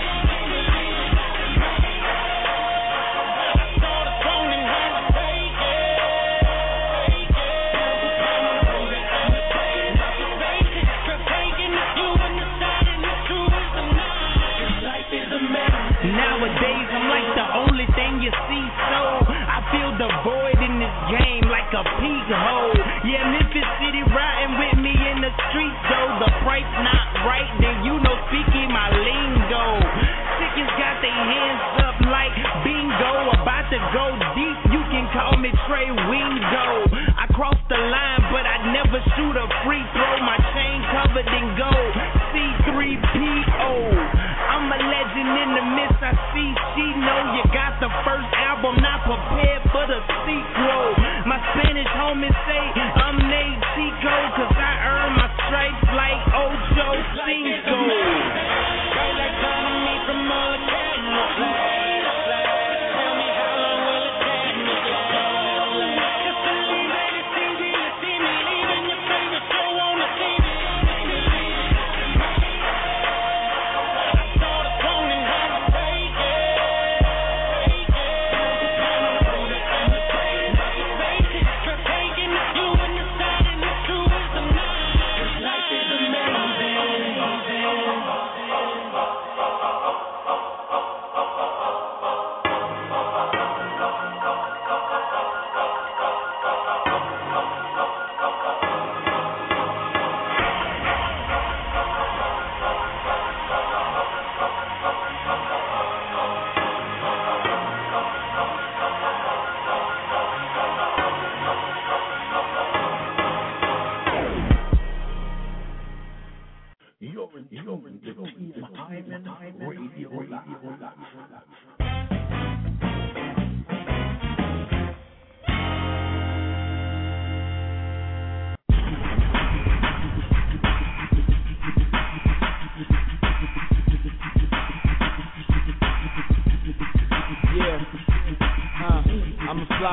I saw the throne and had to break it. Break it. Face it, it's breathtaking. The view and the sight and the true is the night. This life is amazing. Nowadays, I'm like the only thing you see, so I feel the void in this game like a peak hole. Yeah, Memphis City riding with me in the streets, though the price not right, then you know speaking my lingo. Chickens got their hands up like bingo, about to go deep, you can call me Trey Wingo. I crossed the line, but I never shoot a free throw, my chain covered in gold, C three P O. I'm a legend in the midst, I see she know you got the first album, not prepared for the sequel. My Spanish homies say I'm Nate Chico, cause I earn my stripes like Ocho Cinco. They like turning me from all the camera flash. Tell me how long will it take me to last? Just believe that it's easy. You see me leaving your favorite show on the T V. I saw the throne and had to break it. Break it. Face it, it's breathtaking. The view and the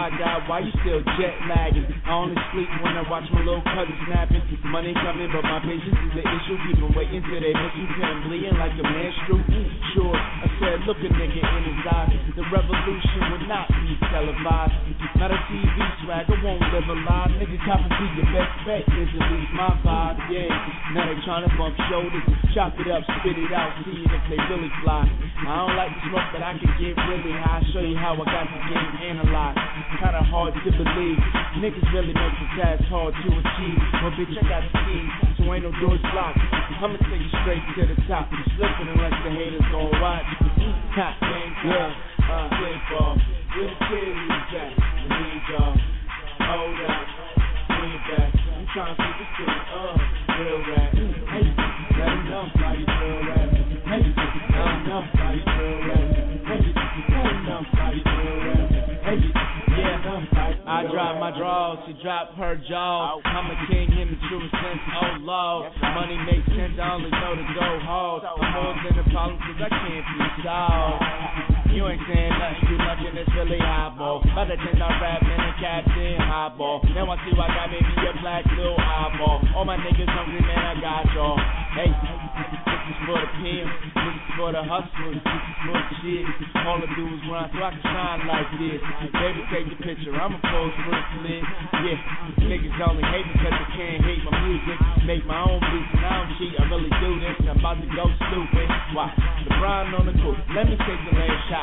my God, why you still jet lagging? I only sleep when I watch my little cousin snapping. Money coming, but my patience is the issue. Keep them waiting till they miss you, till I'm bleeding like a menstrual. Sure, I said, look a nigga in his eyes. The revolution would not be televised. Not a T V swag, I won't live a lie. Nigga, copy be your best bet, is at least my vibe, yeah. Now they tryna bump shoulders, chop it up, spit it out, see if they really fly. I don't like the smoke, but I can get really high. Show you how I got the game analyzed. Kinda hard to believe. Niggas really make the task hard to achieve. But bitch, I got the key, so ain't no doors blocked. I'ma take you straight to the top. You slipping unless the haters gon' watch. Ha, yeah, uh, football. Where the kiddies at? I need y'all. Hold up, bring it back. I'm trying to see this thing up. Real rap. Hey, let them know how you feel rap. Hey, let them know how you feel rap. Hey, let them know how you feel rap. Hey, yeah, I drop my draws, she drop her jaws. I'm a king in the truest sense, oh Lord. Money makes sense, I only know to go hard. I'm more than a problem cause I can't be solved. You ain't saying nothing, you nothing that's really highball. By the ten I rap in a captain highball. Now I see I got maybe a black little eyeball. All my niggas hungry, man, I got y'all. Hey, this is for the pimp, this is for the hustlers, this is for the shit. All I do is run so I can shine like this. Baby, take the picture, I'm a pose for a slit. Yeah, niggas only hate me cause they can't hate my music. Make my own beats and I don't cheat, I really do this. I'm about to go stupid. Watch, LeBron on the court, let me take the last shot.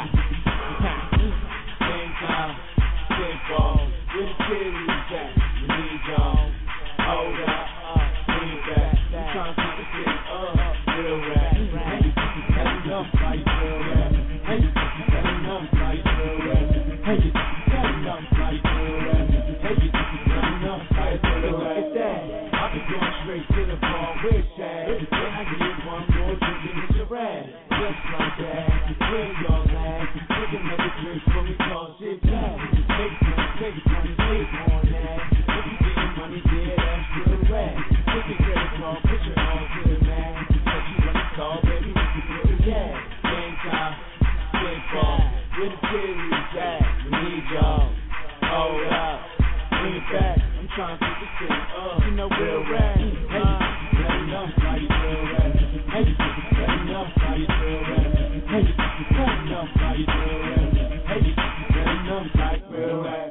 Same time, same ball. Where the kiddies at? We need y'all. Hold up, uh, bring it back. I'm trying to keep this thing up. Real rap. Hey, let me know how you feel rap. Hey, let me know how you feel rap. Hey, let me know how you feel rap. Hey, let me know how you feel rap. Look at that. I've been going straight to the ball. Where's Shaq? Can I get one more drink and get your ass? Just like that. Where y'all at? Take another drink for me, cause it's back. Take money, take money, take on that. If you getting money, yeah, that's real rap. Take your credit card, put your all to the man. Let you run the call, baby, we can do it, yeah. Game time, game ball. Where the kiddies at? We need y'all. Hold up, bring it back. I'm trying to keep this thing up. You know, real rap. Hey, let me know how you feel rap. Hey, let me know how you feel rap. Hey, let me know how you feel rap. Hey, let me know how you feel rap.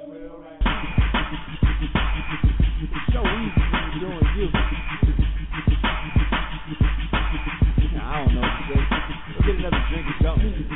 It's so easy when you're doing you. Nah, I don't know what to say. Go get another drink or something.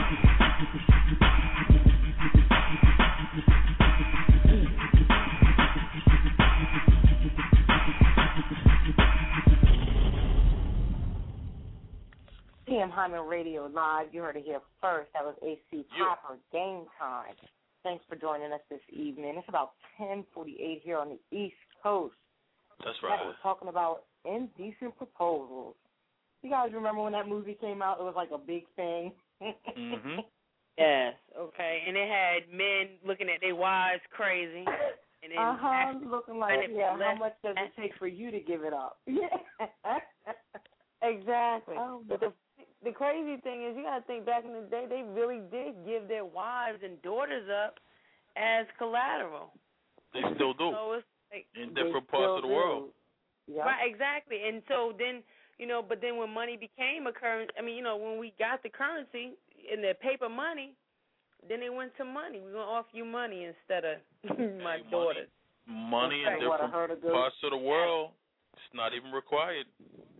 T M Hyman Radio Live. You heard it here first. That was A C Popper, Game Time. Thanks for joining us this evening. It's about ten forty-eight here on the East Coast. That's right. We're talking about indecent proposals. You guys remember when that movie came out? It was like a big thing. Mm-hmm. Yes, okay. And it had men looking at their wives crazy. And then uh-huh, looking like, yeah, how much does it take for you to give it up? Yeah. Exactly. Oh, but the the crazy thing is, you got to think back in the day, they really did give their wives and daughters up as collateral. They still do. So it's like, in different parts of the do. world. Yep. Right, exactly. And so then, you know, but then when money became a currency, I mean, you know, when we got the currency in the paper money, then they went to money. We're going to offer you money instead of my hey, daughters. Money, money in different parts of the world, it's not even required.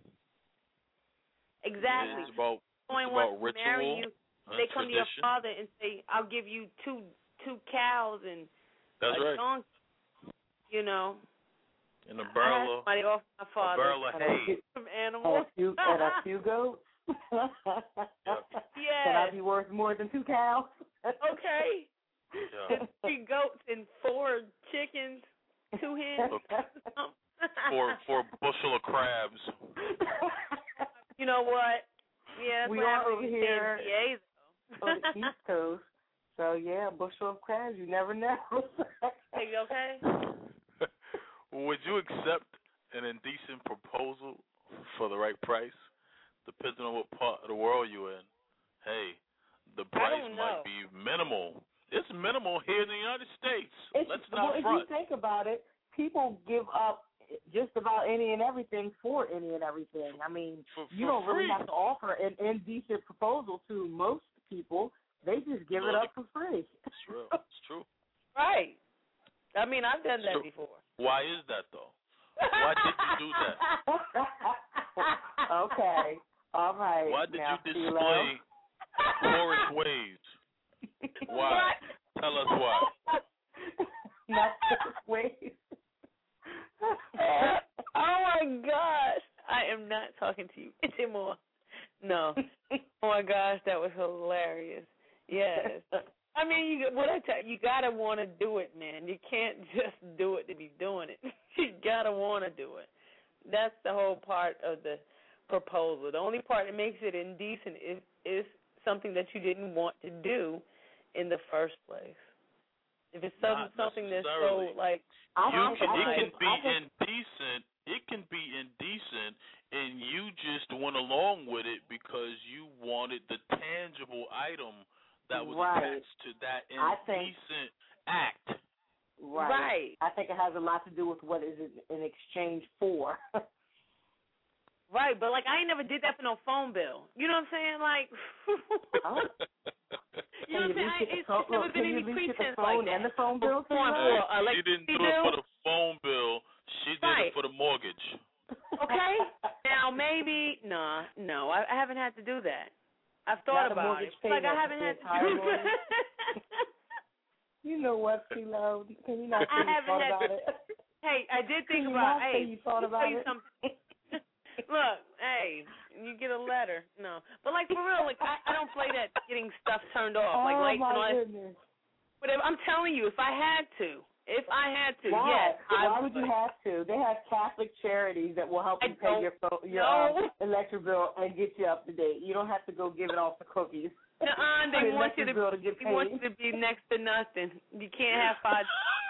Exactly. It's about, it's about ritual, marry you, they come tradition. to your father and say, "I'll give you two two cows and That's a right. donkey." You know. And a barrel of money off my father. A barrel of hay. Some animals. And a few, and a few goats. Yeah. Can I be worth more than two cows? Okay. Yeah. Three goats and four chickens, two hens. Four four bushel of crabs. You know what? Yeah, that's we what are over here on the East Coast. So yeah, a bushel of crabs. You never know. Hey, you okay? Would you accept an indecent proposal for the right price? Depending on what part of the world you're in. Hey, the price might be minimal, It's minimal here in the United States. It's, Let's well, not if front. you think about it, people give up just about any and everything for any and everything. I mean, For, you for don't free. really have to offer an indecent proposal to most people. They just give it Look, up for free. It's true. It's true. Right. I mean, I've done that True. before. Why is that, though? Why did you do that? Okay. All right. Why did now, you CeeLo. display poorest ways? Why? Tell us why. Not ways. Oh my gosh, I am not talking to you anymore. No. Oh my gosh, that was hilarious. Yes. I mean, you what I tell you, you gotta want to do it, man. You can't just do it to be doing it. You gotta want to do it. That's the whole part of the proposal. The only part that makes it indecent is is something that you didn't want to do in the first place. If it's something, something that's so like, you I, can, I, it I, can be I, indecent. It can be indecent, and you just went along with it because you wanted the tangible item that was right. attached to that I think, indecent act. Right. right. I think it has a lot to do with what is it in exchange for. Right, but like I ain't never did that for no phone bill. You know what I'm saying? Like, oh. you know what I'm saying? I, it's, phone, it's never look, been can any you lease pretense the phone like that. and the phone bill? For, for, uh, She didn't do bill? it for the phone bill. She did right. it for the mortgage. Okay. Now maybe no, no, I, I haven't had to do that. I've thought Not about it. Like I haven't had to do that. You know what, CeeLo? Can you not say I you haven't thought had about to, it? Hey, I did think Can you about. not Hey, say you thought about tell you it? something. Look, hey, you get a letter. No, but like for real, like I, I don't play that getting stuff turned off, like oh lights my and all that. goodness. But if, I'm telling you, if I had to, if I had to, Why? yes, I Why would. would you have to? They have Catholic charities that will help I you pay your phone, your no. um, electric bill and get you up to date. You don't have to go giving off the cookies. Nuh-uh, they the want you to. bill to get They paid. want you to be next to nothing. You can't have five.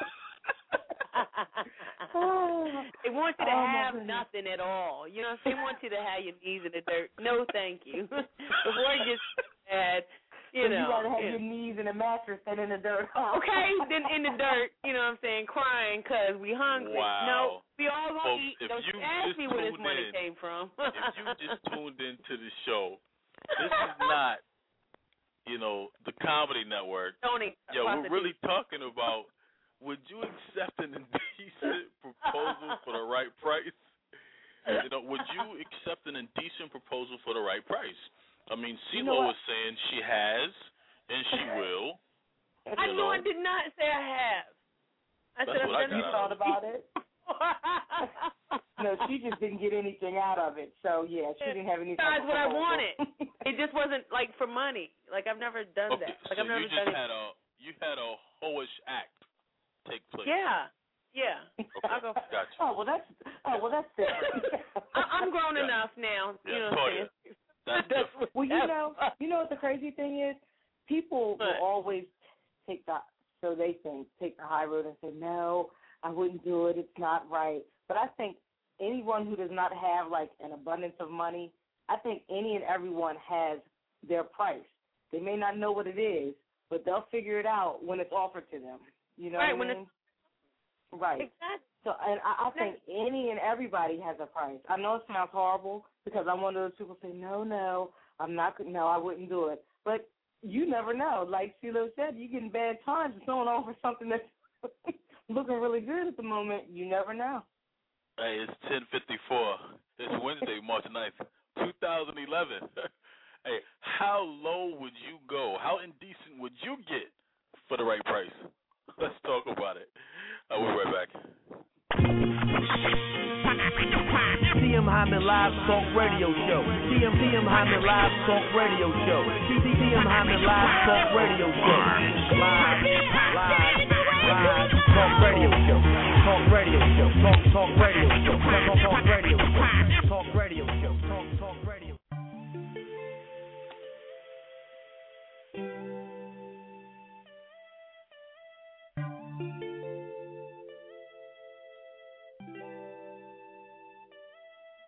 They want you to oh, have nothing at all. You know, they want you to have your knees in the dirt. No, thank you. Before it gets bad, you so know. You gotta have yeah. your knees in a mattress and in the dirt. Okay, then in the dirt, you know what I'm saying, crying because we hungry. Wow. No, we all gonna Folks, eat. if Don't you ask just me where this tuned money in, came from. If you just tuned into the show, this is not, you know, the Comedy Network. Tony, Yo, we're really talking about, would you accept an indecent proposal for the right price? You know, would you accept an indecent proposal for the right price? I mean, CeeLo You know is saying she has and she will. I know, know. I did not say I have. I That's said what I've I done got You thought about it? No, she just didn't get anything out of it. So, yeah, she didn't have anything. Besides what I wanted. It just wasn't, like, for money. Like, I've never done Okay, that. Like, so I've never you just done had it. a you had a hoish act take place. Yeah. Yeah. Okay. I'll go. Gotcha. Oh, well, that's, oh, well, that's different. I, I'm grown Yeah. enough now. You Yeah, know what I'm Toya, saying? That's That's different. Well, you know, you know what the crazy thing is? People What? will always take the, so they think, take the high road and say, no, I wouldn't do it. It's not right. But I think anyone who does not have, like, an abundance of money, I think any and everyone has their price. They may not know what it is, but they'll figure it out when it's offered to them. You know Right, what when I mean? Right. Exactly. So, and I, I think any and everybody has a price. I know it sounds horrible because I'm one of those people who say, no, no, I'm not, no, I wouldn't do it. But you never know. Like CeeLo said, you get in bad times. If someone offers something that's looking really good at the moment, you never know. Hey, it's ten fifty-four. It's Wednesday, March ninth, two thousand eleven. Hey, how low would you go? How indecent would you get for the right price? Let's talk about it. Uh, we'll be right back. T M Hyman Live Talk Radio Show. T M T M Hyman Live Talk Radio Show. T M Hyman Live Talk Radio Show. Live, live, live Talk Radio Show. Talk Radio Show. Talk Talk Radio Show. Talk Talk Radio Show. Talk Radio Show. Talk Talk Radio.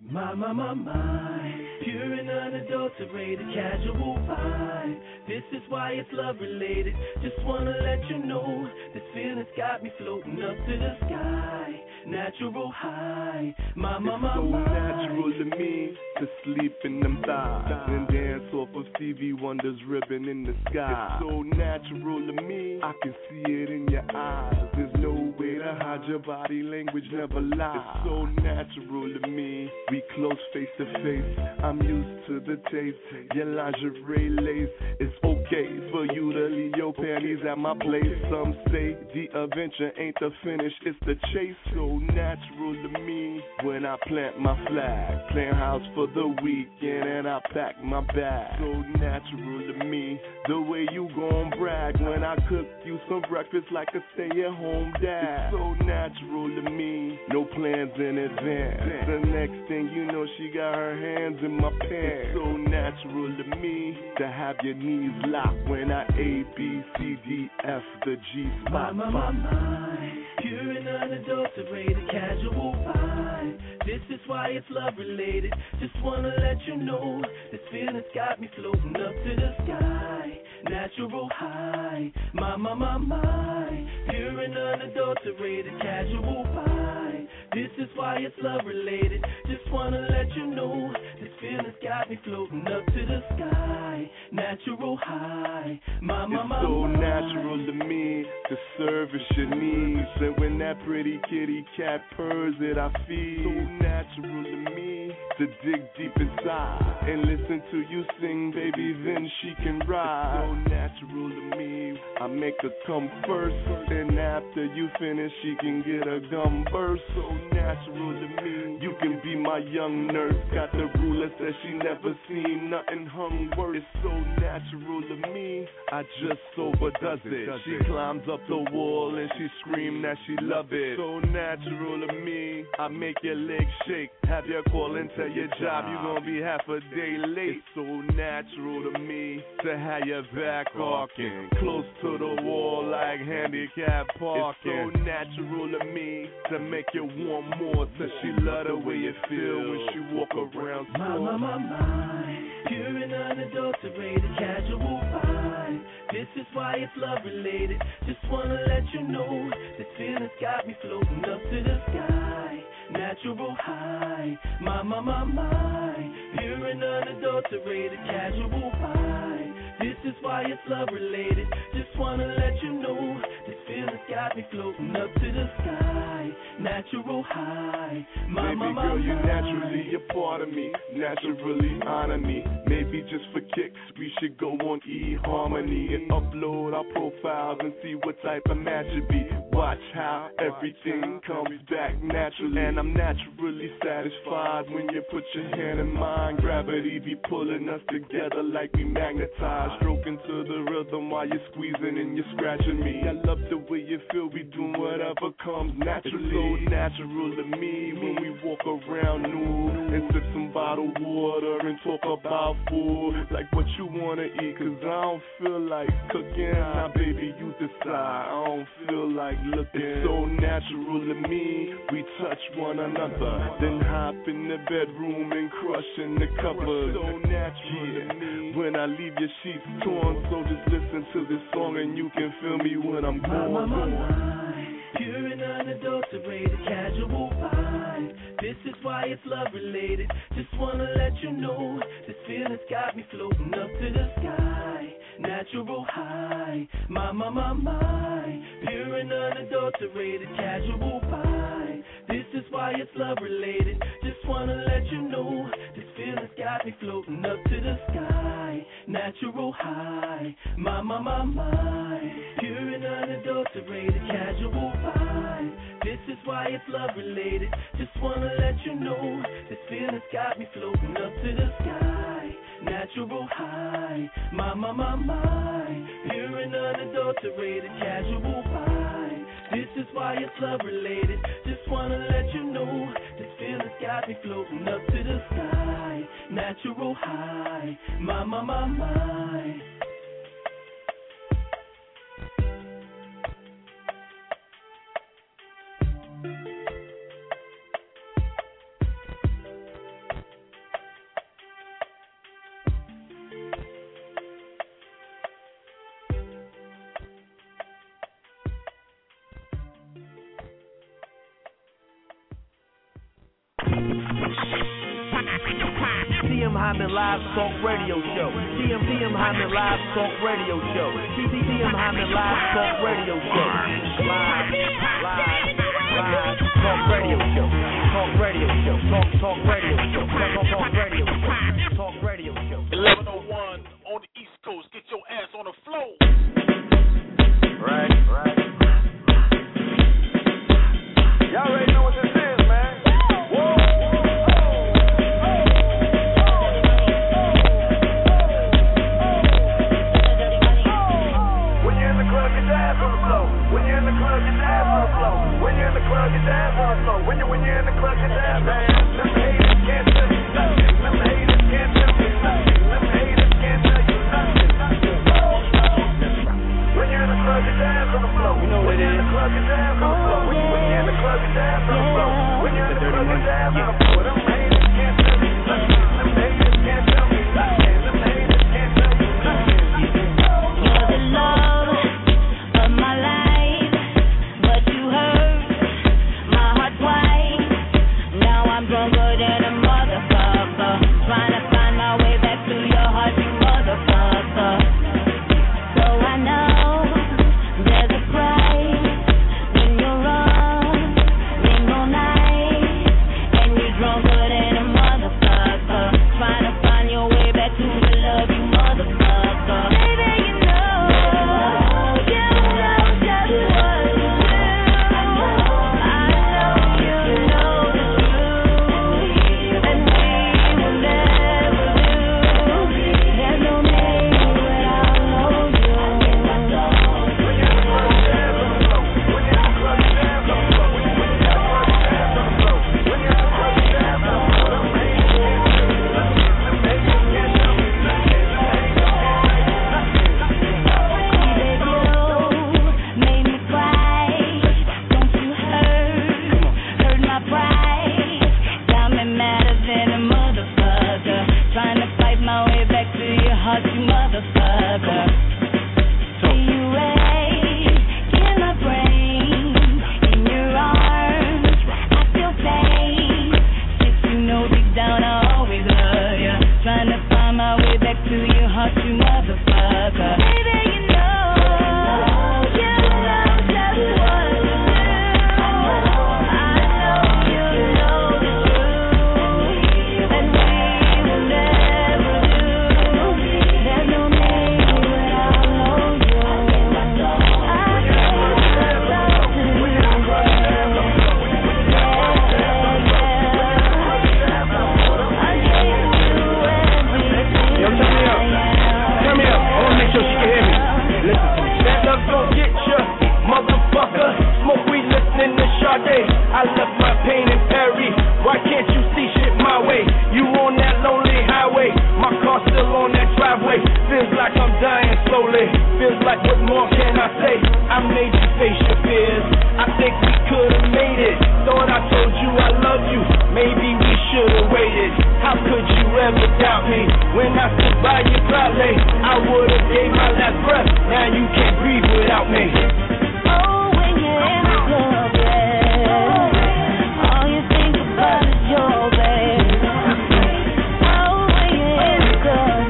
My, my, my, my, pure and unadulterated, casual vibe. This is why it's love related. Just wanna let you know this feeling's got me floating up to the sky. Natural high, my, my, my, it's so my. natural to me to sleep in them thighs and dance off of Stevie Wonder's Ribbon in the Sky. It's so natural to me, I can see it in your eyes. There's no way to hide your body language, never lie. It's so natural to me. We close face to face. I'm used to the taste. Your lingerie lace. It's okay for you to leave your panties at my place. Some say the adventure ain't the finish, it's the chase. So natural to me when I plant my flag. Plan house for the weekend and I pack my bag. So natural to me the way you gon' brag when I cook you some breakfast like a stay-at-home dad. It's so natural to me, no plans in advance. The next thing you know, she got her hands in my pants. It's so natural to me to have your knees locked when I A, B, C, D, F, the G spot. My, my, my, my, pure and unadulterated, casual vibe. This is why it's love related. Just wanna let you know this feeling's got me floating up to the sky. Natural high, my, my, my, my, pure and unadulterated, casual vibe. This is why it's love related. Just wanna let you know this feeling's got me floating up to the sky. Natural high, my, my, my, it's so my. natural to me to service your needs. And when that pretty kitty cat purrs it, I feel so natural to me to dig deep inside and listen to you sing, baby, then she can ride. So natural to me, I make her come first, and after you finish, she can get a gum burst. So natural to me, you can be my young nurse. Got the ruler, says she never seen nothing hung worse. It's so natural to me, I just sober does it. She climbs up the wall and she scream that she love it. So natural to me, I make your legs shake, have your call and tell your job you gon' be half a day late. It's so natural to me to have your back arcing, close to the wall like handicap parking. It's so natural to me to make you want more, till she love the way you feel when she walk around. My, my, my, my, pure and unadulterated, casual vibe. This is why it's love related. Just wanna let you know this feeling's got me floating up to the sky. Natural high, my, my, my, my, pure and unadulterated, casual vibe. This is why it's love related. Just wanna let you know this feeling's got me floating up to the sky. Natural high, my, Baby my, my, girl, you my. naturally a part of me, naturally honor me. Maybe just for kicks, we should go on eHarmony and upload our profiles and see what type of match it be. Watch how everything comes back naturally, and I'm naturally satisfied when you put your hand in mine. Gravity be pulling us together like we magnetized, stroking to the rhythm while you're squeezing and you're scratching me. I love the way you feel, we doing whatever comes naturally. It's so natural to me when we walk around nude and sip some bottled water and talk about food, like what you wanna eat, cause I don't feel like cooking. Now baby, you decide, I don't feel like looking. It's so natural to me, we touch one another, then hop in the bedroom and crush in the covers. So natural to me when I leave your sheets torn, so just listen to this song and you can feel me when I'm gone. My, my, my, my, pure and unadulterated, casual vibe. This is why it's love related. Just wanna let you know this feeling's got me floating up to the sky. Natural high, my, my, my, my, pure and unadulterated, casual vibe. This is why it's love related. Just wanna let you know this feeling's got me floating up to the sky. Natural high, my, my, my, my, pure and unadulterated, casual vibe. This is why it's love related. Just wanna let you know this feeling's got me floating up to the sky. Natural high, my, my, my, my, pure and unadulterated, casual vibe. This is why it's love related. Just wanna let you know this feeling's got me floating up to the sky. Natural high, my, my, my, my. T M Hyman Live Talk Radio Show. T M T M Hyman Live Talk Radio Show. T M Hyman Live Talk Radio Show. Live, live, live Talk Radio Show. Talk Radio Show. Talk Talk Radio Show. Talk Talk Radio Show. Talk Radio Show. eleven oh one on the East Coast. Get your ass on the floor. Right, right. Y'all already know what this is, man. Whoa. When you're in the club, you dance on the floor. When you're in the club, you dance on the floor. When you're in the club, you dance on the floor. When you when you're in the club, you dance. Them haters can't tell you nothing. Them haters can't tell you nothing. Them haters can't tell you nothing. When you're in the club, you dance on the floor. You know what it is. When you're in the club, you dance on the floor. When you're in the club, you dance on the floor. When you're in the club, you dance on the floor. Them haters can't tell me nothing. Them haters can't tell me nothing. Them haters can't tell me nothing. You're the love of my life, but you hurt my heart twice. Now I'm drunker than a motherfucker, trying to find my way back to your heart, you motherfucker. So I know there's a price when you're running all night, and you're drunker than a motherfucker, trying to find your way back to the love, you motherfucker. Baby, you know, you know just what to do. I know you know the truth, and we will never lose. There's no name without know you. When you're in the club, you dance on the floor. When you're in the club, you dance on the floor. When you're in the club, you dance on the floor. When you're in the club, you dance on the floor. Them haters can't tell me nothing. Them haters can't tell me nothing. Them haters can't tell me nothing. Baby, you made me cry. Don't you hurt, hurt my pride. Got me madder than a motherfucker, trying to fight my way back to your heart, you motherfucker. See you right in my brain, in your arms, I feel pain. Since you know deep down I always love you, trying to find my way back to your heart, you motherfucker. Baby, you know, you know just what to do. I know you know the truth, and we will never lose. There's no name without know you. I Yo, turn me up. Turn me up. I wanna make sure she can hear me. Listen to me. Stand up, don't get ya, motherfucker. Smoke weed, listening to Sade. I left my pain in Paris. Why can't you see shit my way? You on that lonely highway. My car still on that driveway. Feels like I'm dying slowly. Feels like what more can I say? I made you face your fears. I think we could've made it. Thought I told you I love you. Maybe we should've waited. How could you ever doubt me? When I stood by you proudly, I would've gave my last breath. Now you can't breathe without me. Oh, when you're in the club, yeah, all you think about is your baby. Oh, when you're in the club,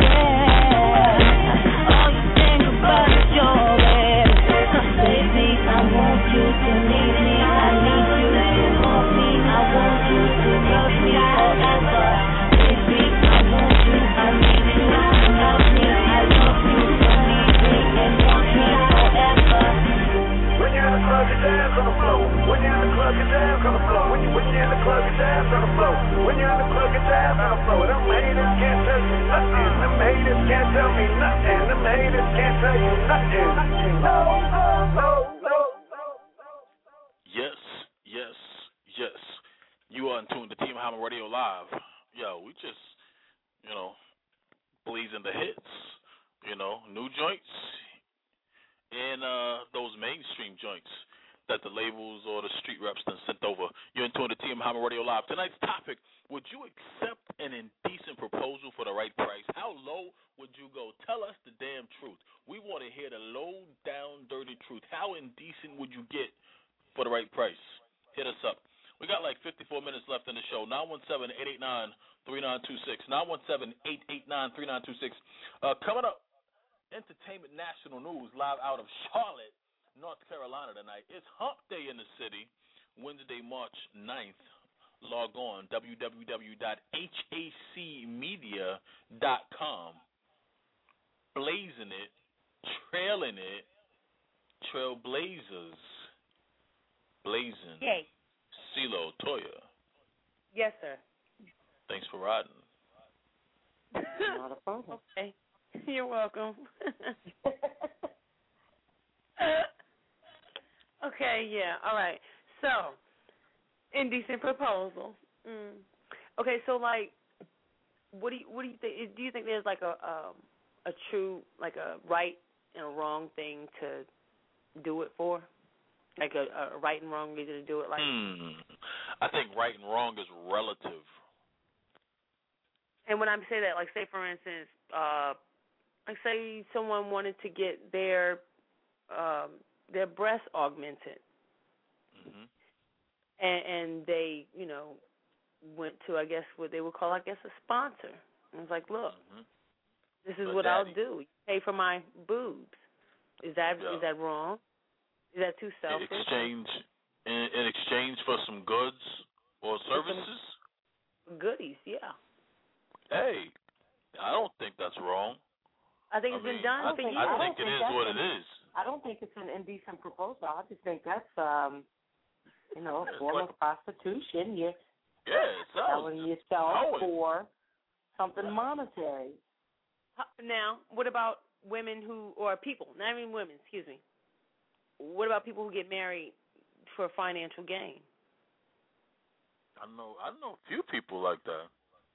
yeah, all you think about is your baby. Baby, I want you to need me, I need you to want me, I want you to love me forever. Baby, I want you, I need you to love me, I love you to need me and want me forever. When you're in the club, you dance on the floor. When you're in the club, you dance on the floor. When you when you're in the club, you dance on the floor. When you're in the club, you dance on the floor. Them haters can't tell you nothing. Them haters can't tell me nothing. Them haters can't tell you nothing. No, no, no, no. Yes, yes, yes. You are in tune to Team Hyman Radio Live. Yo, we just, you know, blazing the hits, you know, new joints, and uh, those mainstream joints that the labels or the street reps done sent over. You're in tune to Team Hyman Radio Live. Tonight's topic, would you accept an indecent proposal for the right price? How low would you go? Tell us the damn truth. We want to hear the low down dirty truth. How indecent would you get for the right price? Hit us up. We got like fifty-four minutes left in the show. nine one seven, eight eight nine, three nine two six. nine one seven, eight eight nine, three nine two six. Uh, coming up, Entertainment National News live out of Charlotte, North Carolina tonight. It's Hump Day in the city, Wednesday, March ninth. Log on, w w w dot h a c media dot com. Blazing it, trailing it, Trailblazers. Blazing. Yay. CeeLo, Toya. Yes, sir. Thanks for riding. Not a problem. Okay. You're welcome. Okay, yeah, all right. So, indecent proposal. Mm. Okay, so like, what do you what do you think? Do you think there's like a um, a true like a right and a wrong thing to do it for? Like a, a right and wrong reason to do it? Like, hmm. I think right and wrong is relative. And when I say that, like, say for instance, uh, like say someone wanted to get their um, their breast augmented, mm-hmm. and, and they, you know, went to, I guess, what they would call, I guess, a sponsor. And it's like, look, mm-hmm. this is but what daddy. I'll do. You pay for my boobs. Is that yeah. is that wrong? Is that too selfish? In exchange, in, in exchange for some goods or services? Some goodies, yeah. Hey, I don't think that's wrong. I think I it's mean, been done I for think, years. I think it is what it is. I don't think it's an indecent proposal. I just think that's, um, you know, a form like, of prostitution. You're yeah, it selling yourself power. for something monetary. Now, what about women who, or people, not even women, excuse me. What about people who get married for financial gain? I know, I know a few people like that.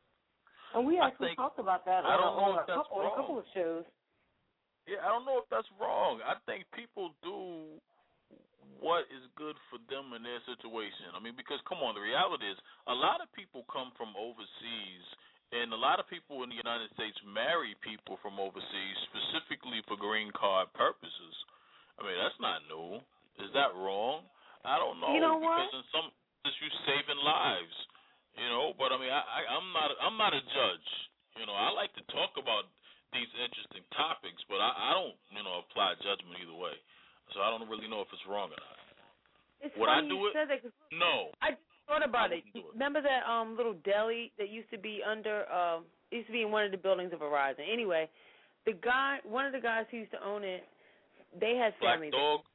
And we actually think, talked about that I on, don't know on, if a that's couple, on a couple of shows. Yeah, I don't know if that's wrong. I think people do what is good for them in their situation. I mean, because, come on, the reality is a lot of people come from overseas, and a lot of people in the United States marry people from overseas specifically for green card purposes. I mean, that's not new. Is that wrong? I don't know. You know because what? in some instances you're saving lives, you know. But I mean, I, I, I'm not. I'm not a judge. You know, I like to talk about these interesting topics, but I, I don't, you know, apply judgment either way. So I don't really know if it's wrong or not. It's Would funny I do you it? said that 'cause No. I just thought about I it. it. Remember that um little deli that used to be under, um, used to be in one of the buildings of Verizon. Anyway, the guy, one of the guys who used to own it, they had family. Black Dog?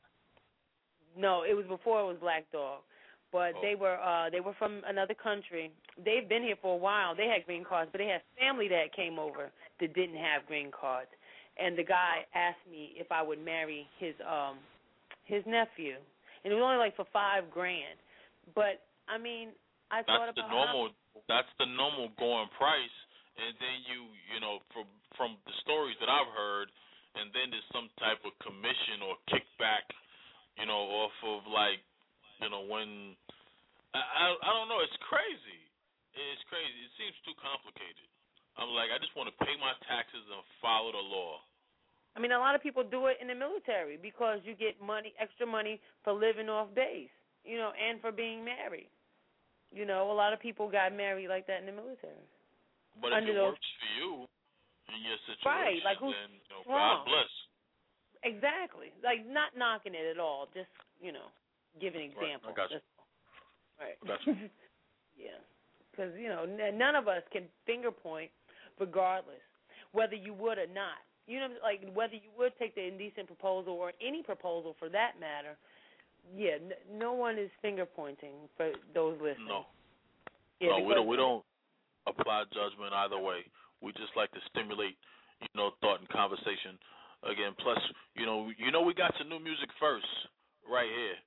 No, it was before it was Black Dog. But oh. they were uh they were from another country. They've been here for a while. They had green cards, but they had family that came over that didn't have green cards. And the guy asked me if I would marry his um his nephew. And it was only like for five grand. But I mean, I that's thought the about normal how, that's the normal going price, and then you you know from from the stories that I've heard, and then there's some type of commission or kickback, you know, off of like, you know, when I I, I don't know, it's crazy. It's crazy. It seems too complicated. I'm like, I just want to pay my taxes and follow the law. I mean, a lot of people do it in the military because you get money, extra money for living off base, you know, and for being married. You know, a lot of people got married like that in the military. But Under if it those, works for you in your situation, right, like who's then you know, wrong? God bless. Exactly. Like, not knocking it at all, just, you know, giving examples. Right, I got you. Right. I got you. Yeah. Because, you know, n- none of us can finger point regardless, whether you would or not. You know, like whether you would take the indecent proposal or any proposal for that matter, yeah, n- no one is finger pointing for those listening. No. Yeah, no, we don't. We don't apply judgment either way. We just like to stimulate, you know, thought and conversation. Again, plus, you know, you know, we got some new music first right here.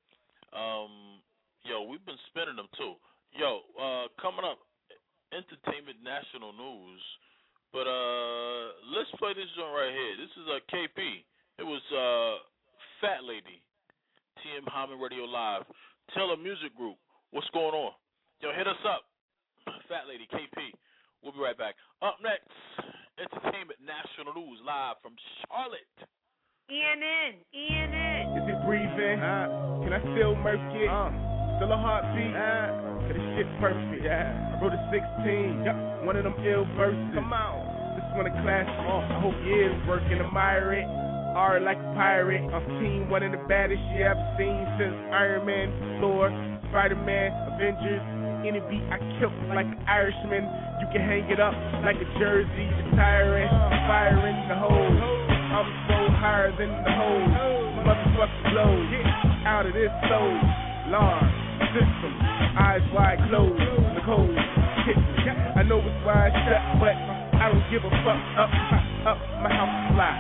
Um, yo, we've been spinning them too. Yo, uh, coming up, Entertainment National News. But uh, let's play this joint right here. This is a uh, K P. It was uh, Fat Lady, T M Hyman Radio Live. Taylor Music Group. What's going on? Yo, hit us up. Fat Lady, K P. We'll be right back. Up next, Entertainment National News live from Charlotte. E N N, E N N. Is it breathing? Uh, Can I still murk it? Uh. still a heartbeat. Yeah. Cause this shit perfect. Yeah. I wrote a sixteen. Yep. One of them ill verses. Come on. This one a classic. Oh. I hope you is working, admire it. Art like a pirate. I'm team one of the baddest you ever seen since Iron Man, Thor, Spider-Man, Avengers. Any beat I kill like an Irishman. You can hang it up like a jersey, retiring, firing the hole. I'm so higher than the hole. Motherfucker blow out of this soul. Large system, eyes wide closed. The cold hit me. I know it's wide shut, but I don't give a fuck. Up, up, my house fly.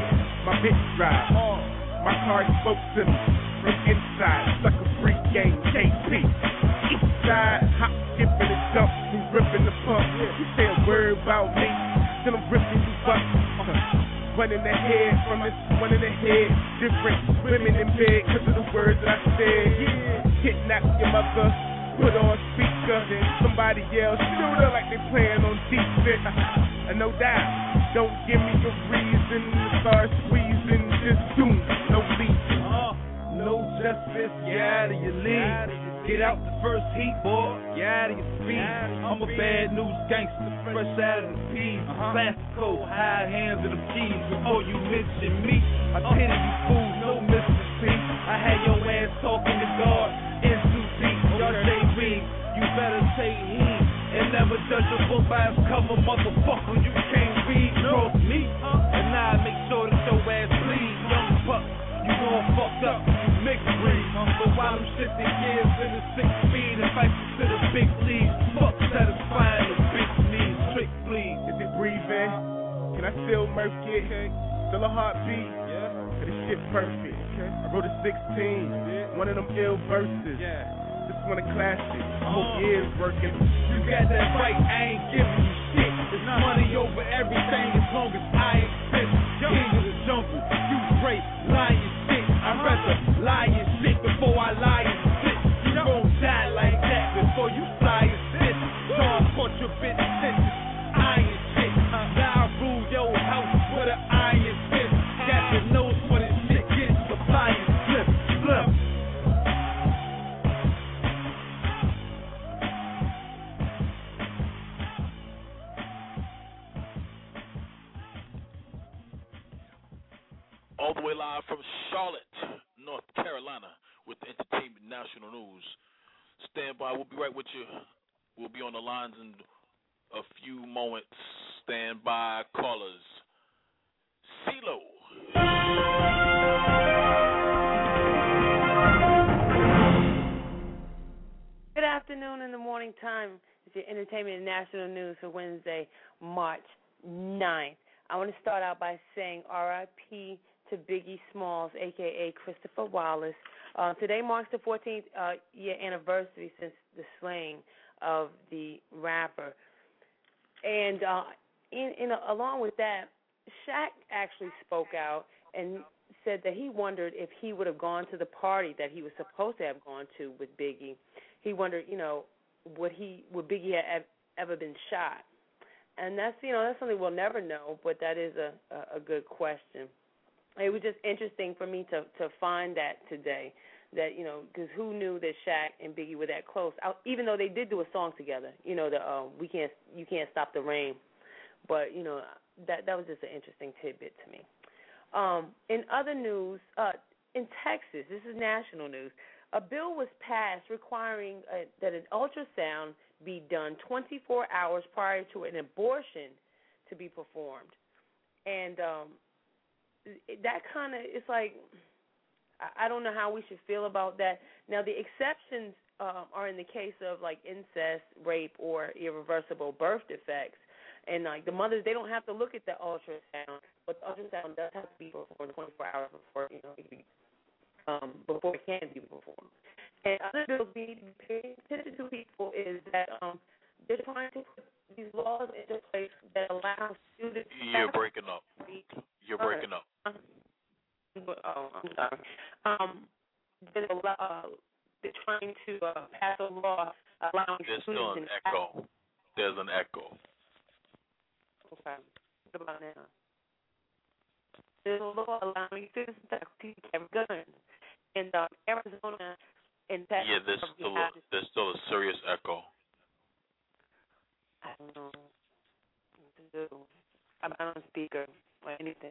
My bitch drive. My car spoke to me from inside. Sucker freak game, K P. Side, hop, skipping and jump, we ripping the pump. You say a word about me, then I'm ripping you up. Uh, one in the head, from this one in the head. Different women in bed, cause of the words that I said. Yeah. Kidnap your mother, put on speaker, then somebody yells, shoot her like they playing on defense. Uh, no doubt, don't give me a reason to start squeezing, just doom, no leaving. Uh, no justice, yeah, out of your league. Get out the first heat, boy. You out of your feet. I'm a bad news gangster, fresh out of the peas. Uh-huh. Classical, high hands of the keys. Before you mention me, I pity you fools, no Mississippi. I had your ass talking to God in too deep. Y'all say read, you better take heed and never judge a book by its cover, motherfucker. You can't read, trust me. And now I make sure that your ass bleed, young pup. You gon' fuck up, you mixed breed. So while I'm shifting gears in the six speed and fight to the big league, fuck satisfying the big needs, trick bleed. Is it breathing? Can I still murk it? Still a heartbeat? Yeah. Cause this shit perfect. Okay. I wrote a sixteen, yeah. One of them ill verses. Yeah. This one a classic. I hope uh. you is working. You got that right, I ain't giving you shit. There's money over everything as long as I exist. King of the jungle, you great, lion shit. I'd rather lie and shit before I lie and shit. You gon' die like that before you fly and shit. So I caught your bitch sentence, iron shit. Now I rule your house with an iron fist. Got your nose for this shit, get supply and slip, slip. All the way live from Charlotte, North Carolina, with the Entertainment National News. Stand by. We'll be right with you. We'll be on the lines in a few moments. Stand by, callers. CeeLo. Good afternoon in the morning time. It's your Entertainment National News for Wednesday, March ninth. I want to start out by saying R I P to Biggie Smalls, a k a. Christopher Wallace. Uh, today marks the fourteenth uh, year anniversary since the slaying of the rapper. And uh, in, in a, along with that, Shaq actually spoke out and said that he wondered if he would have gone to the party that he was supposed to have gone to with Biggie. He wondered, you know, would he, would Biggie have ever been shot? And that's, you know, that's something we'll never know, but that is a, a, a good question. It was just interesting for me to, to find that today, that, you know, because who knew that Shaq and Biggie were that close? I, even though they did do a song together, you know, the uh, we can't you can't stop the rain, but you know that that was just an interesting tidbit to me. Um, in other news, uh, in Texas, this is national news. A bill was passed requiring a, that an ultrasound be done twenty-four hours prior to an abortion to be performed, and um, that kind of, it's like, I don't know how we should feel about that. Now, the exceptions um, are in the case of, like, incest, rape, or irreversible birth defects. And, like, the mothers, they don't have to look at the ultrasound, but the ultrasound does have to be performed twenty-four hours before, you know, it can be, um, before it can be performed. And other bills we need to pay attention to people is that um, they're trying to put these laws into place that allow students. You're breaking up. You're breaking up. Oh, I'm sorry. Um, they're, uh, they're trying to uh, pass a law allowing There's students. still an echo. There's an echo. Okay. What about now? There's a law allowing students to carry guns. In uh, Arizona, in that. Yeah, there's still a, there's still a serious echo. I don't know what to do. I'm not on speaker or anything.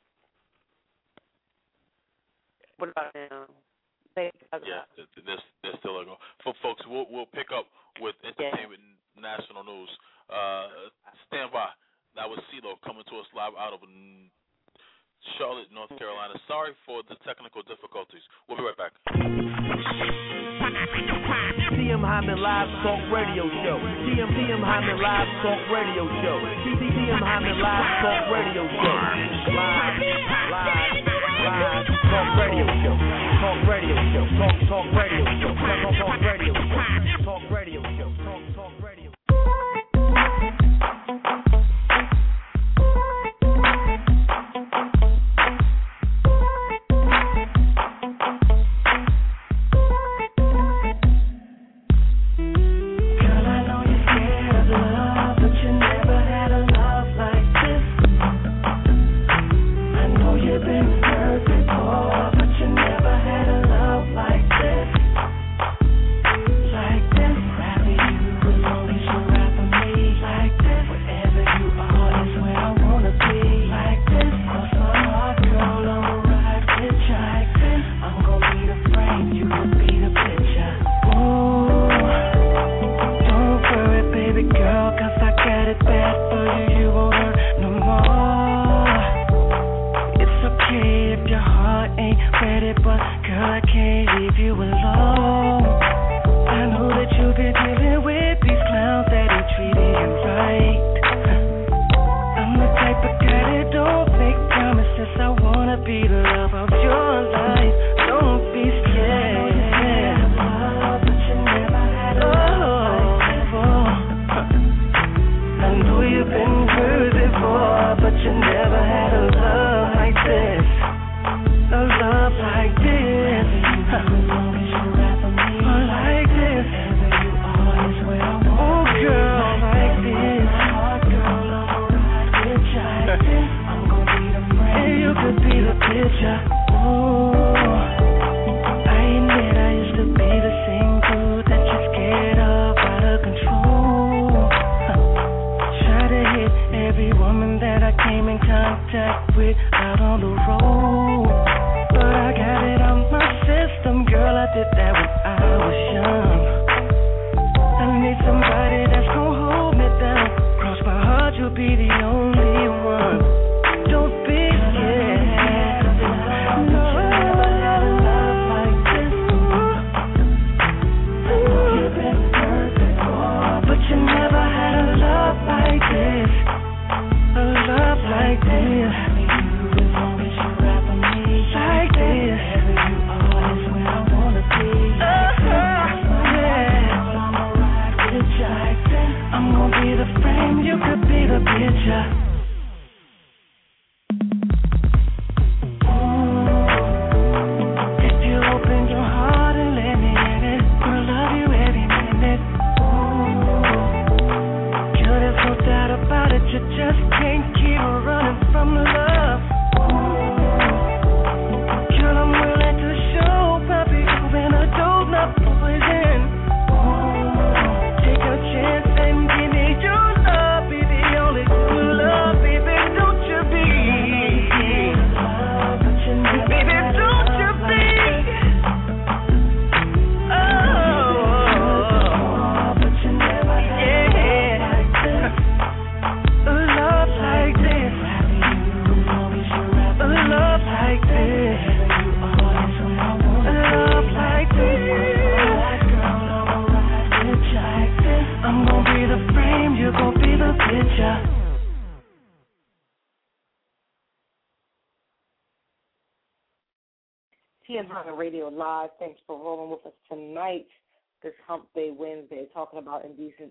What about now? Yeah, there's there's still a go. For folks, we'll we'll pick up with entertainment yeah. national news. Uh, stand by. That was CeeLo coming to us live out of Charlotte, North Carolina. Sorry for the technical difficulties. We'll be right back. T M Hyman Live Talk Radio Show. T M T M Hyman Live Talk Radio Show. T M Hyman Live Talk Radio Show. Live, live, live Talk Radio Show. Talk Radio Show. Talk Talk Radio Show. Talk Talk Radio Show. Talk Radio Show. Talk Talk Radio. T M Hyman Radio Live. Thanks for rolling with us tonight, this Hump Day Wednesday, talking about indecent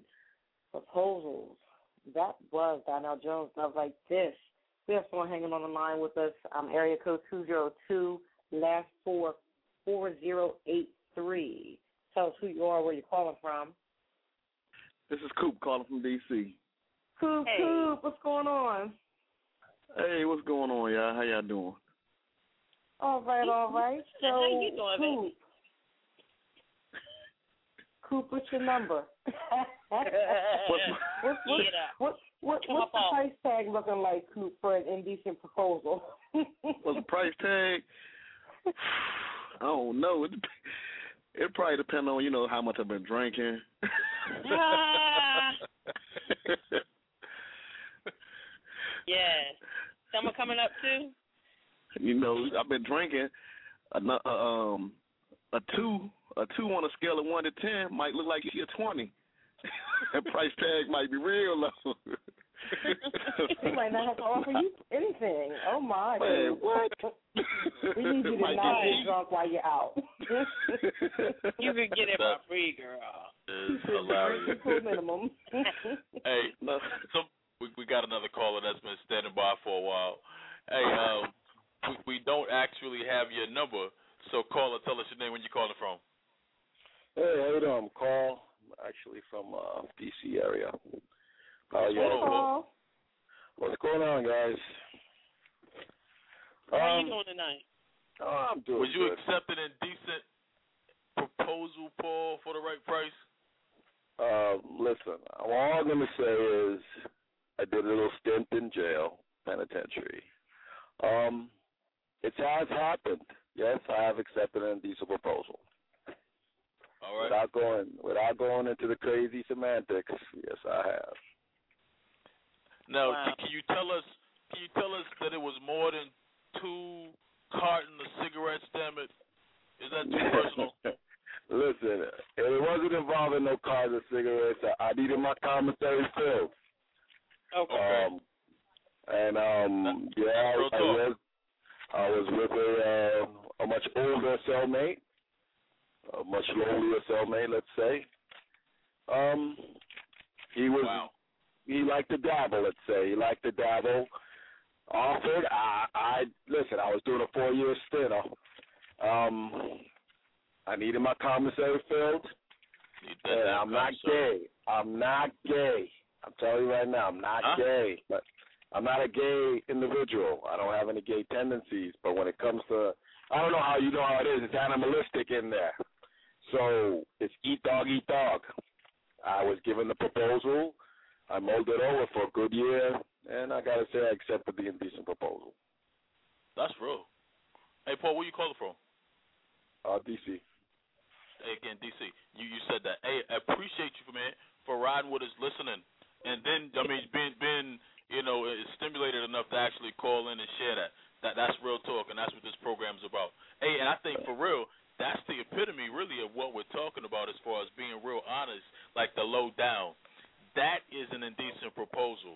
proposals. That was Donnell Jones, Love Like This. We have someone hanging on the line with us. Um, area code two zero two, last four, four zero eight three. Tell us who you are, where you're calling from. This is Coop calling from D C. Coop, hey. Coop, what's going on? Hey, what's going on, y'all? How y'all doing? All right, all right. So, how you doing, Coop, baby? Coop, what's your number? what's, what's, what's, what, what, what's the price tag looking like, Coop, for an indecent proposal? What's the price tag? I don't know. It, it probably depends on, you know, how much I've been drinking. Yes. Summer coming up, too? You know, I've been drinking. A, um, a two, a two on a scale of one to ten might look like you're twenty. That price tag might be real low. He might not have to offer you anything. Oh my! Man, what? We need you to not get drunk while you're out. You can get it for free, girl. It's hilarious. Minimum. Hey, so we, we got another caller that's been standing by for a while. Hey, um, we, we don't actually have your number, so caller, tell us your name when you're calling from. Hey, how you doing? I'm Carl. I'm actually from uh, D C area. How are you? Hey, Paul. What's going on, guys? How are um, you doing tonight? Oh, I'm doing Would you good. accept an indecent proposal, Paul, for the right price? Uh, listen, all I'm going to say is I did a little stint in jail, penitentiary. Um, it has happened. Yes, I have accepted an indecent proposal. All right. Without going, without going into the crazy semantics, yes, I have. Now, Wow. can, can you tell us? Can you tell us that it was more than two cartons of cigarettes? Damn it! Is that too personal? Listen, it wasn't involving no cartons of cigarettes. I, I needed my commissary filled. Okay. Um, and um, That, yeah, I, real I talk. was, I was with a uh, a much older cellmate, a much lowlier cellmate, let's say. Um, he was. Wow. He liked to dabble, let's say. He liked to dabble. Offered, I, I listen, I was doing a four-year stint. Um, I needed my commissary filled. And I'm not gay. I'm not gay. I'm telling you right now, I'm not huh? gay. But I'm not a gay individual. I don't have any gay tendencies. But when it comes to, I don't know how you know how it is. It's animalistic in there. So it's eat dog, eat dog. I was given the proposal. I mulled it over for a good year, and I got to say I accepted the indecent proposal. That's real. Hey, Paul, where you calling from? Uh, D C. Hey, again, D C. You you said that. Hey, I appreciate you, man, for riding with us, listening, and then I mean, being being you know stimulated enough to actually call in and share that. That that's real talk, and that's what this program's about. Hey, and I think for real, that's the epitome, really, of what we're talking about as far as being real honest, like the low down. That is an indecent proposal.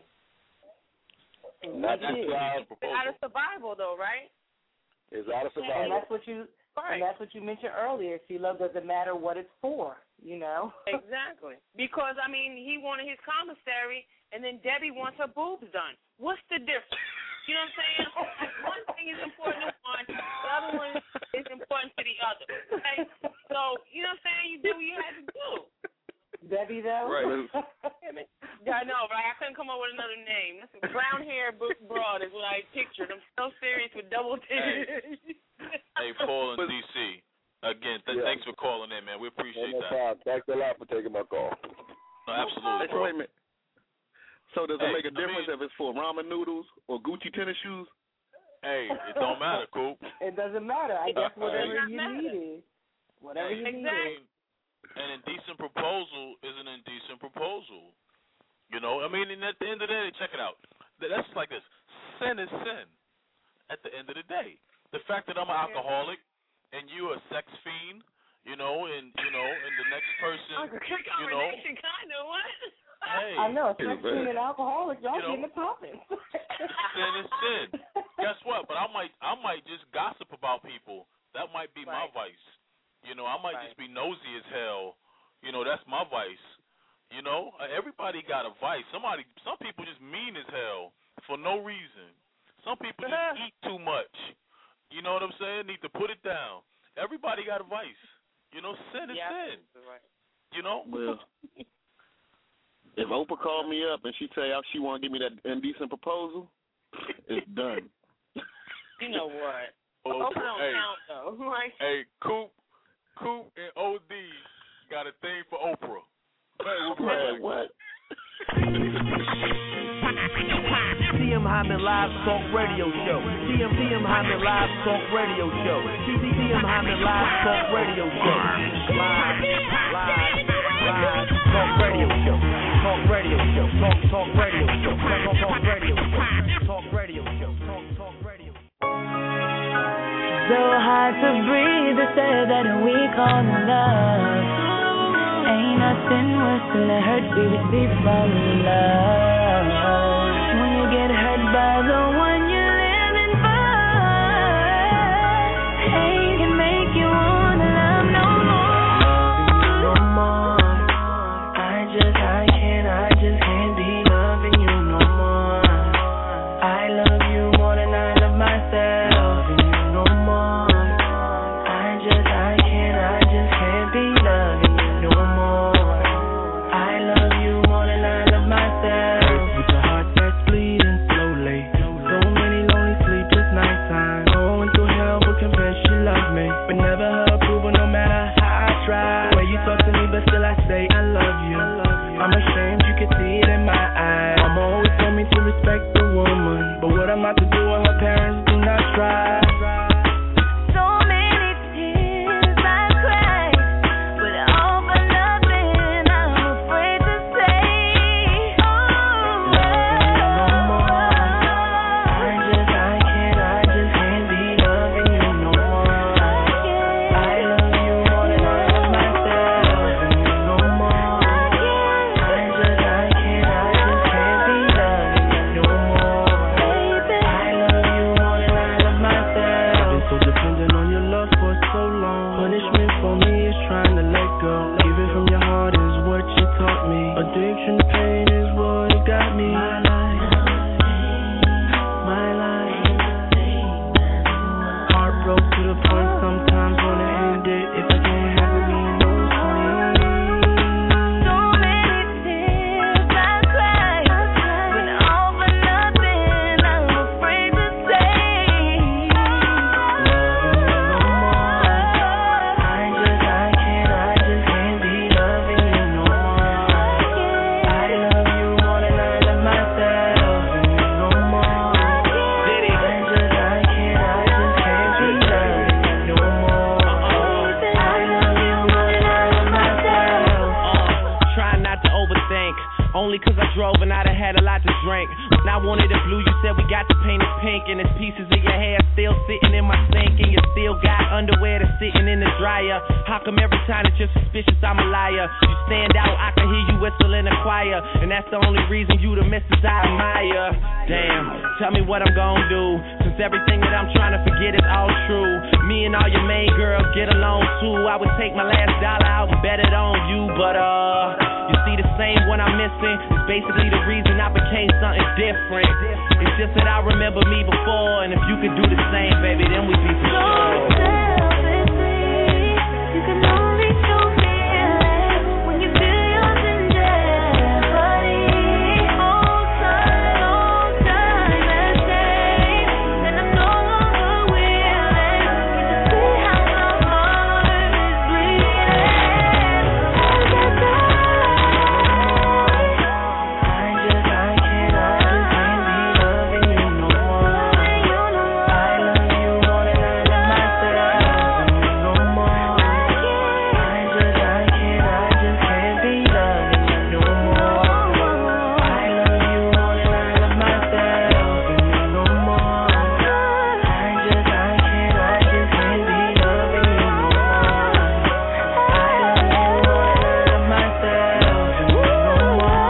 That's an indecent proposal. Out of survival, though, right? It's out of survival. And that's what you. Right. And that's what you mentioned earlier. Philo, doesn't matter what it's for, you know. Exactly. Because I mean, he wanted his commissary, and then Debbie wants her boobs done. What's the difference? You know what I'm saying? One thing is important to one, the other one is important to the other. Okay? So you know what I'm saying? You do what you have to do. Debbie, though. Right. Yeah, I know, right? I couldn't come up with another name. This brown hair broad is what I pictured. I'm so serious with double tears. Hey, Paul in D C. Again, th- Yeah. thanks for calling in, man. We appreciate no that. problem. Thanks a lot for taking my call. No, absolutely, Hey, so bro. wait a minute. So does Hey, it make a I difference mean- if it's for ramen noodles or Gucci tennis shoes? Hey, it don't matter, Coop. It doesn't matter. I guess Uh, whatever It does you not matter. need is whatever Hey, you need Exactly. is. An indecent proposal is an indecent proposal. You know, I mean, and at the end of the day, check it out. Th- That's like this. Sin is sin. At the end of the day, the fact that I'm an alcoholic and you a sex fiend, you know, and you know, and the next person, you know, kind of what? hey, I know, Hey, especially man. an alcoholic, y'all You know, getting it popping. sin is sin. Guess what? But I might, I might just gossip about people. That might be my Right. vice. You know, I might Right. just be nosy as hell. You know, that's my vice. You know, Uh, everybody got a vice. Somebody, some people just mean as hell for no reason. Some people just eat too much. You know what I'm saying? Need to put it down. Everybody got a vice. You know, sin is Yeah, sin. right. You know. Well, if Oprah called me up and she say she want to give me that indecent proposal, it's done. You know what? Oh, Oprah don't hey, count though. Like, hey, Coop, Coop, and O D got a thing for Oprah. Man, what? T M Hyman Live Talk Radio Show. T M T M Hyman Live Talk Radio Show. T M Hyman Live Talk Radio Show. Live, live, live Talk Radio Show. Talk Radio Show. Talk Talk Radio Show. Talk Talk Radio Show. Talk Radio Show. Talk Talk Radio. So hard to breathe. They say that we call love. Ain't nothing worse than the hurt we receive from love. When you get hurt by the one you're living for, hey, can make you wanna love no more. No more. I just, I can't, I just can't be loving you no more. I love you more than I love myself. Loving you no more. I just, I can't, I just can't be loving you no more. I love you more than I love myself. With a heart that's bleeding slowly. So many lonely sleepless nights. I'm going through hell, but confess you love me. But never her approval, no matter how I try. The way you talk to me, but still I say I love you. I'm ashamed, you can see it in my eyes. Mama always told me to respect the woman, but what am I to do when her parents do not try? So many tears I cried, but all for nothing. I'm afraid to say, oh, I just, I can't, I just can't be loving you no more. I love you more than I love myself. Loving you no more. I just, I can't, I just can't be loving you no more. I love you more than I love myself. I've been so dependent on your love for so long. Punishment for me is trying to let go. Giving from your heart is what you taught me. Addiction to pain is what it got me. My life, my life. Heart broke to the point sometimes wanna end it. If I can't have it, me no sleep. so many tears I cried, but all for nothing. I'm afraid to say, I just, I can't, I just can't be loving you no more. I love you more than I love myself. Loving you no more. I just, I can't, I just can't be loving you no more. I love you more than I love myself. Try not to overthink. Only cause I drove and I done had a lot to drink. When I wanted it blue, you said we got to paint it pink. And there's pieces of your hair still sitting in my sink. And you still got underwear that's sitting in the dryer. How come every time that you're suspicious I'm a liar? You stand out, I can hear you whistle in the choir. And that's the only reason you the missus I admire. Damn, tell me what I'm gonna do, since everything that I'm trying to forget is all true. Me and all your main girls get along too. I would take my last dollar out and bet it on you. But uh, you see the same one I'm missing is basically the reason I became something different. It's just that I remember me before, and if you could do the same, baby, then we'd be for sure. you can only show feeling when you feel yours in jeopardy. Hold tight, hold tight, let's stay. And I'm no longer willing. Can you see how my heart is bleeding? I got I just, I can't, I just can't be loving you no more. I love you more than I love myself. Loving you no more. I just, I can't, I just can't be loving you no more. I love you more than I love myself. Loving you no more. I just, I can't, I just can't be loving you no more. I love you more than I love myself. Loving you no more.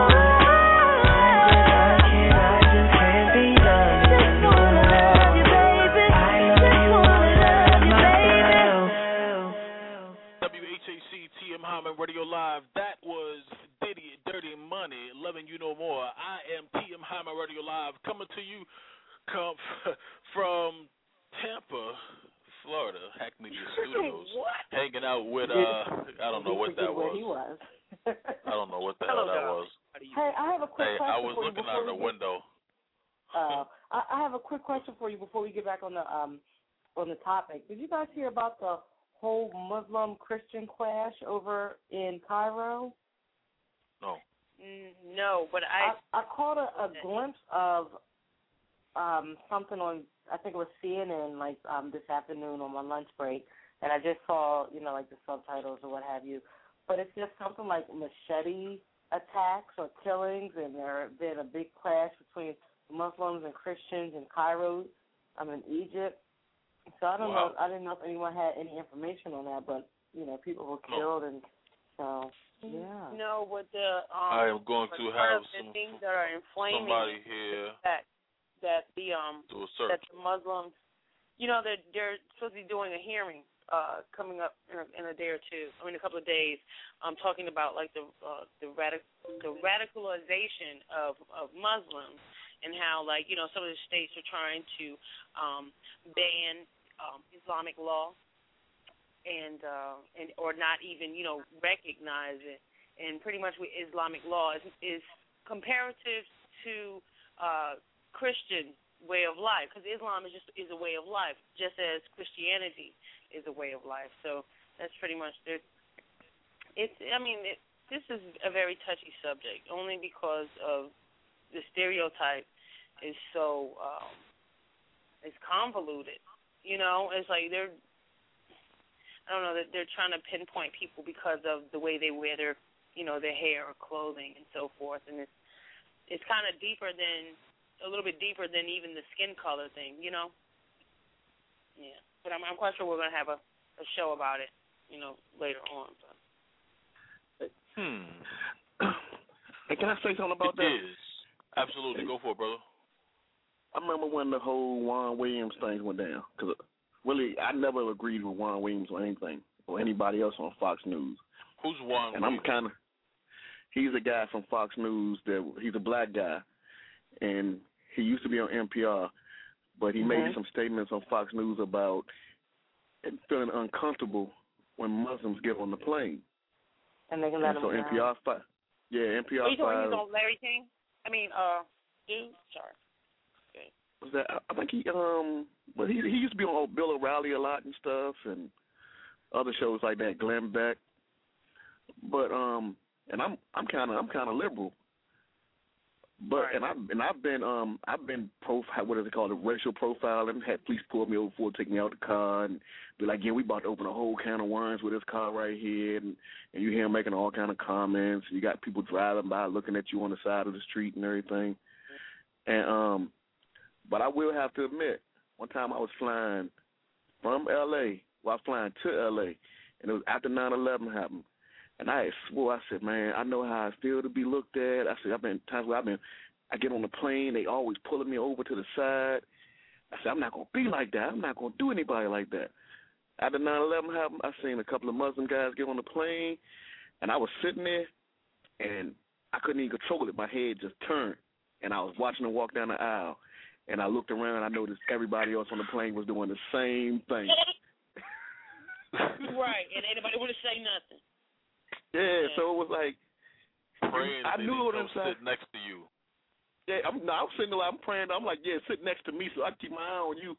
I just, I can't, I just can't be loving you no more. I love you more than I love myself. W H A C T M Hyman Radio Live. That was Diddy Dirty Money, Loving You No More. I am T M Hyman Radio Live, coming to you come from Tampa, Florida, Hack Media Studios. Hanging out with, uh, I don't know what that Where he was. was. I don't know what the hell that was. Hey, I have a quick Hey, question I was for you looking before out the we get- window. Uh, I, I have a quick question for you before we get back on the um on the topic. Did you guys hear about the whole Muslim Christian clash over in Cairo? No. Mm, no, but I I, I caught a, a glimpse of um something on, I think it was C N N, like um this afternoon on my lunch break, and I just saw, you know, like the subtitles or what have you. But it's just something like machete attacks or killings, and there have been a big clash between Muslims and Christians in Cairo, I'm in Egypt. So I don't wow. know. I didn't know if anyone had any information on that, but you know, people were killed, no. and so yeah. No, what the um, I am going to have the some things that are inflaming somebody here that that the um do a search. that the Muslims, you know, that they're, they're supposed to be doing a hearing uh coming up in a, in a day or two. I mean, a couple of days. I'm um, talking about like the uh, the radic the radicalization of of Muslims and how, like, you know, some of the states are trying to um, ban um, Islamic law. And uh, and or not even, you know, recognize it, and pretty much with Islamic law is, is comparative to uh, Christian way of life, because Islam is just is a way of life, just as Christianity is a way of life. So that's pretty much it. It's I mean, it, this is a very touchy subject, only because of the stereotype is so um, it's convoluted. You know, it's like they're. I don't know, that they're trying to pinpoint people because of the way they wear their, you know, their hair or clothing and so forth, and it's it's kind of deeper than a little bit deeper than even the skin color thing, you know. Yeah, but I'm I'm quite sure we're gonna have a, a show about it, you know, later on. But. Hmm. Hey, can I say something about it that? Is. Absolutely, go for it, brother. I remember when the whole Juan Williams thing went down, because. Really, I never agreed with Juan Williams or anything, or anybody else on Fox News. Who's Juan and Williams? I'm kind of, he's a guy from Fox News, that he's a black guy, and he used to be on N P R, but he mm-hmm. made some statements on Fox News about feeling uncomfortable when Muslims get on the plane. And they can let and so him N P R, fi- yeah, N P R. Are you talking he's on Larry King? I mean, uh, dude, sorry. Was that, I think he um but he he used to be on Bill O'Reilly a lot and stuff, and other shows like that, Glenn Beck. But um and I'm I'm kinda I'm kinda liberal. But right. and I and I've been um I've been profile what is it called, a racial profiling, had police pull me over for take me out the car and be like, yeah, we about to open a whole can of worms with this car right here, and, and you hear him making all kind of comments, you got people driving by looking at you on the side of the street and everything. And um But I will have to admit, one time I was flying from L A, well, I was flying to L A, and it was after nine eleven happened. And I had swore, I said, man, I know how I feel to be looked at. I said, I've been times where I've been, I get on the plane, they always pulling me over to the side. I said, I'm not going to be like that. I'm not going to do anybody like that. After nine eleven happened, I seen a couple of Muslim guys get on the plane, and I was sitting there, and I couldn't even control it. My head just turned, and I was watching them walk down the aisle. And I looked around, I noticed everybody else on the plane was doing the same thing. Right, and anybody would have say nothing. Yeah, yeah, so it was like, praying I knew it inside. Sit next to you. Yeah, I'm, no, I'm sitting there, I'm praying, I'm like, yeah, sit next to me so I can keep my eye on you.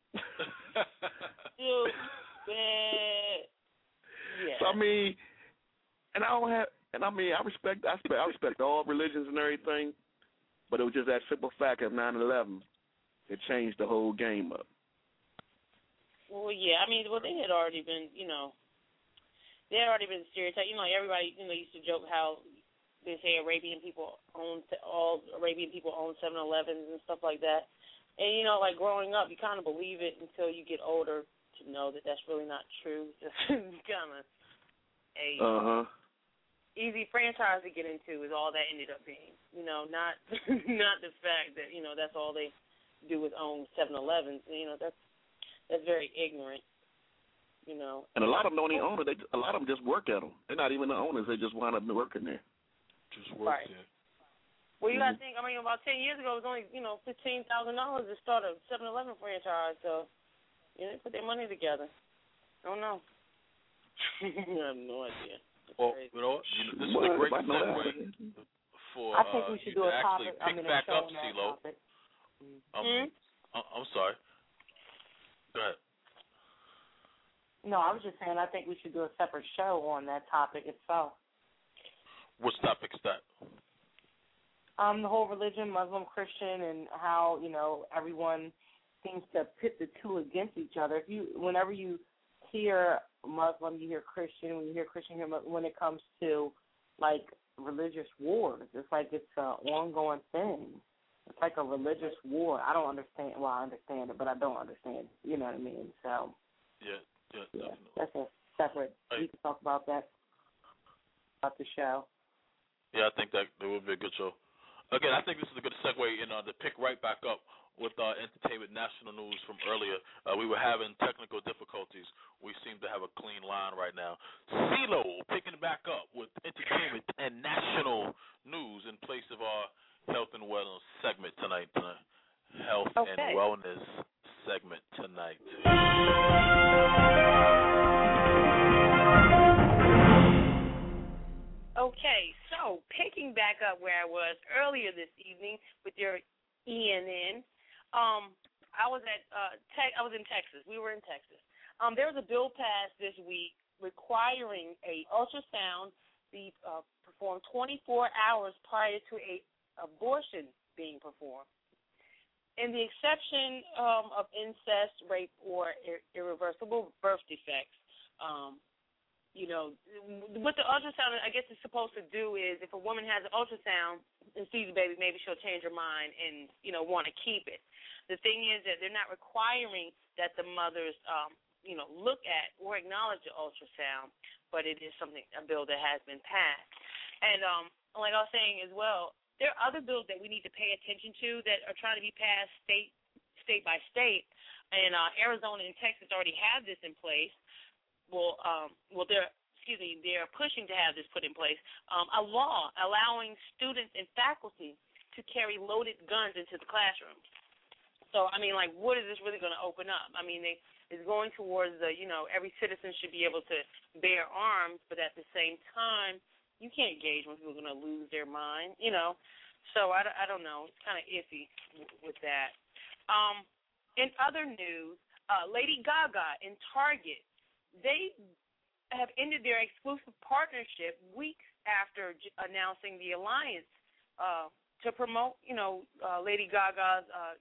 Yeah. So, I mean, and I don't have, and I mean, I respect, I respect, I respect all religions and everything, but it was just that simple fact of nine eleven. It changed the whole game up. Well, yeah, I mean, well, they had already been, you know, they had already been stereotyped. You know, everybody, you know, used to joke how they say Arabian people own, all Arabian people own seven elevens and stuff like that. And, you know, like growing up, you kind of believe it until you get older to know that that's really not true. Just kind of a uh-huh. easy franchise to get into is all that ended up being. You know, not not the fact that, you know, that's all they do with own seven elevens. You know, that's that's very ignorant. You know, and a lot of them don't even own it. They, a lot of them just work at them. They're not even the owners. They just wind up working there. Just work right. there. Well, you mm-hmm. got to think. I mean, about ten years ago, it was only you know fifteen thousand dollars to start a seven eleven franchise. So, you know, they put their money together. I don't know. I have no idea. It's well, crazy. you know what? You know, this well, is a great segue for I think uh, we should you do to a actually topic. pick I mean, back a show up, on that CeeLo. topic. Um, mm-hmm. I- I'm sorry. Go ahead. No, I was just saying I think we should do a separate show on that topic itself. Which topic's that? Um, the whole religion, Muslim, Christian, and how, you know, everyone seems to pit the two against each other. If you, whenever you hear Muslim, you hear Christian. When you hear Christian, you hear, when it comes to, like, religious wars, it's like it's an ongoing thing. It's like a religious war. I don't understand. Well, I understand it, but I don't understand. You know what I mean? So, yeah, yeah, yeah, definitely. that's a separate. Hey. We can talk about that, about the show. Yeah, I think that, that would be a good show. Again, I think this is a good segue in uh, to pick right back up with uh, entertainment national news from earlier. Uh, we were having technical difficulties. We seem to have a clean line right now. CeeLo picking back up with entertainment and national news in place of our health and wellness segment tonight. Uh, health okay. and wellness segment tonight. Okay, so picking back up where I was earlier this evening with your E N N, um, I was at uh, te- I was in Texas. We were in Texas. Um, there was a bill passed this week requiring a ultrasound be uh, performed twenty-four hours prior to a abortion being performed. In the exception um, of incest, rape, or ir- irreversible birth defects. Um, You know, what the ultrasound, I guess, is supposed to do is if a woman has an ultrasound and sees a baby, maybe she'll change her mind and, you know, want to keep it. The thing is that they're not requiring that the mothers, um, you know, look at or acknowledge the ultrasound, but it is something, a bill that has been passed. And um, like I was saying as well, there are other bills that we need to pay attention to that are trying to be passed state, state by state. And uh, Arizona and Texas already have this in place. Well, um, well, they're excuse me, they're pushing to have this put in place. Um, a law allowing students and faculty to carry loaded guns into the classroom. So, I mean, like, what is this really going to open up? I mean, they it's going towards the, you know, every citizen should be able to bear arms, but at the same time, you can't gauge when people are going to lose their mind, you know. So I, I don't know. It's kind of iffy with that. Um, in other news, uh, Lady Gaga and Target, they have ended their exclusive partnership weeks after j- announcing the alliance uh, to promote, you know, uh, Lady Gaga's uh,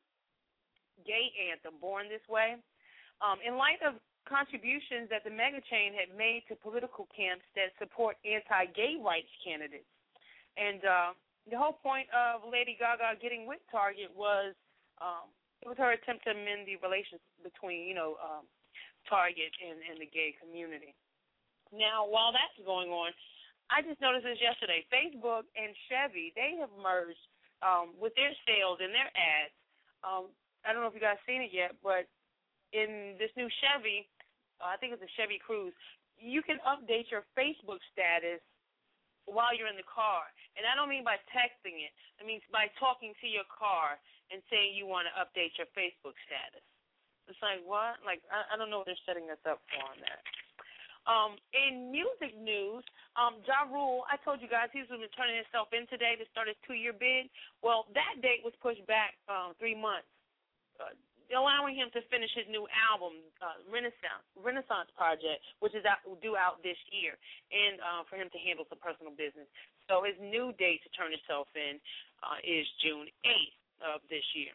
gay anthem, Born This Way. Um, in light of contributions that the mega chain had made to political camps that support anti-gay rights candidates. And uh, the whole point of Lady Gaga getting with Target was um, it was her attempt to amend the relations between, you know, um, Target and, and the gay community. Now, while that's going on, I just noticed this yesterday. Facebook and Chevy, they have merged um, with their sales and their ads. Um, I don't know if you guys seen it yet, but in this new Chevy, uh, I think it's a Chevy Cruze, you can update your Facebook status while you're in the car. And I don't mean by texting it. I mean by talking to your car and saying you want to update your Facebook status. It's like, what? Like, I, I don't know what they're setting us up for on that. Um, in music news, um, Ja Rule, I told you guys he was going to be turning himself in today to start his two-year bid. Well, that date was pushed back um, three months, uh, allowing him to finish his new album, uh, Renaissance Renaissance Project, which is out, due out this year, and uh, for him to handle some personal business. So his new date to turn himself in uh, is June eighth of this year.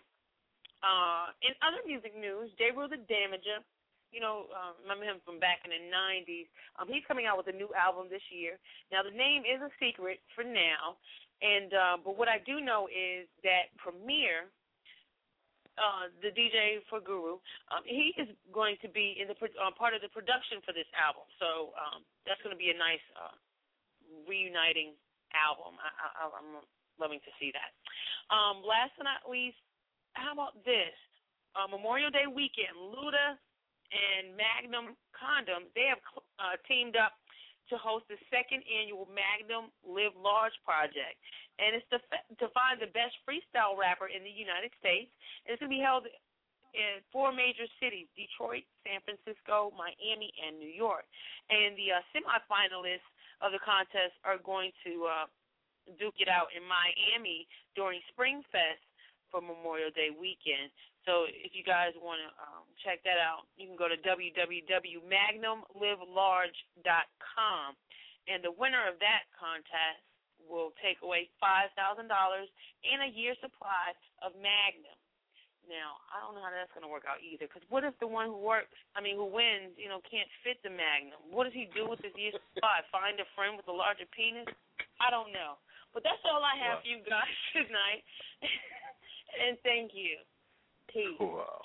Uh, in other music news, J. Rule the Damager, you know, uh, remember him from back in the nineties. Um, he's coming out with a new album this year. Now, the name is a secret for now, and uh, but what I do know is that Premier, uh, the D J for Guru, um, he is going to be in the uh, part of the production for this album. So um, that's going to be a nice uh, reuniting album. I, I, I'm loving to see that. Um, last but not least, how about this? Uh, Memorial Day weekend, Luda and Magnum Condoms, they have uh, teamed up to host the second annual Magnum Live Large project. And it's to, to find the best freestyle rapper in the United States. And it's going to be held in four major cities, Detroit, San Francisco, Miami, and New York. And the uh, semifinalists of the contest are going to uh, duke it out in Miami during Spring Fest for Memorial Day weekend. So if you guys want to um, check that out, you can go to w w w dot magnum live large dot com. And the winner of that contest will take away five thousand dollars and a year's supply of Magnum. Now, I don't know how that's going to work out either, because what if the one who works, I mean, who wins, you know, can't fit the Magnum? What does he do with his year's supply? Find a friend with a larger penis? I don't know. But that's all I have wow. for you guys tonight. And thank you. Peace. Wow.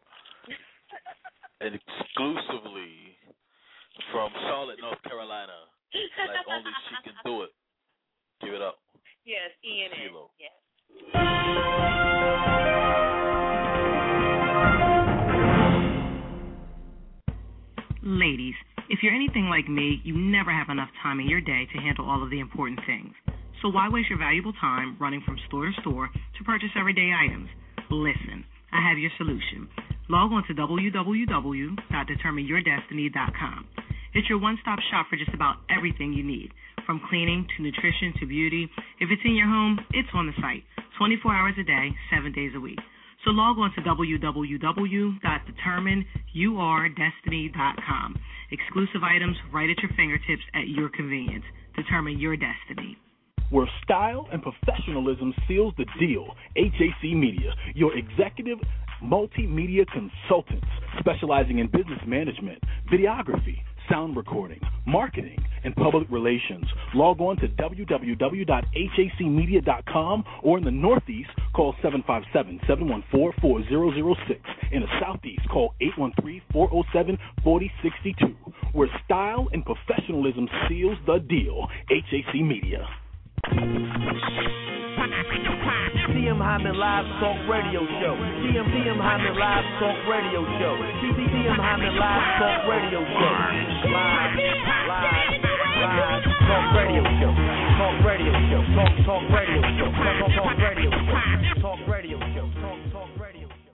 And exclusively from Charlotte, North Carolina, like only she can do it. Give it up. Yes, E N N. Yes. Ladies, if you're anything like me, you never have enough time in your day to handle all of the important things. So why waste your valuable time running from store to store to purchase everyday items? Listen, I have your solution. Log on to w w w dot determine your destiny dot com. It's your one-stop shop for just about everything you need, from cleaning to nutrition to beauty. If it's in your home, it's on the site, twenty-four hours a day, seven days a week. So log on to w w w dot determine your destiny dot com. Exclusive items right at your fingertips at your convenience. Determine your destiny. Where style and professionalism seals the deal, H A C Media, your executive multimedia consultants specializing in business management, videography, sound recording, marketing, and public relations. Log on to w w w dot h a c media dot com, or in the Northeast, call seven five seven, seven one four, four zero zero six. In the Southeast, call eight one three, four zero seven, four zero six two. Where style and professionalism seals the deal, H A C Media. T M Hyman Live Talk Radio Show. T M T M Hyman Live Talk Radio Show. T M Hyman Live Talk Radio Show. Live, live, live Talk Radio Show. Talk Radio Show. Talk Talk Radio Show. Talk Talk Radio Show. Talk Radio Show. Talk Talk Radio Show.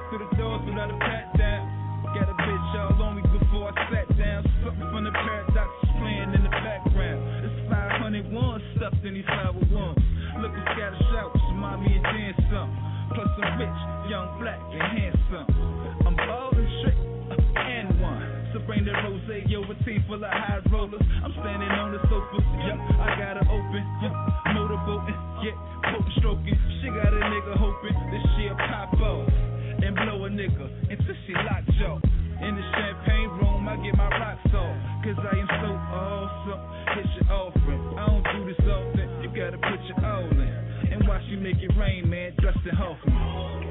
walked through the doors without a pat down. Got a bitch all on me before I sat down. Something from the paradox is playing in the background. It's five hundred one stuffed in these five oh ones. Looking scatter shouts, mommy and then some. Plus I'm rich, young, black, and handsome. I'm bald and straight, uh, and one. So bring the rose, yo, a team full of high rollers. I'm standing on the sofa, yeah, I got her open, yeah, motorboating, yeah, potent stroking. She got a nigga hoping that she'll pop off and blow a nigga until she locked jaw. In the champagne room, I get my rocks off, cause I am so awesome. Hit your offering, I don't do this often. You gotta put your all in, and watch me make it rain, man. Dustin Hoffman.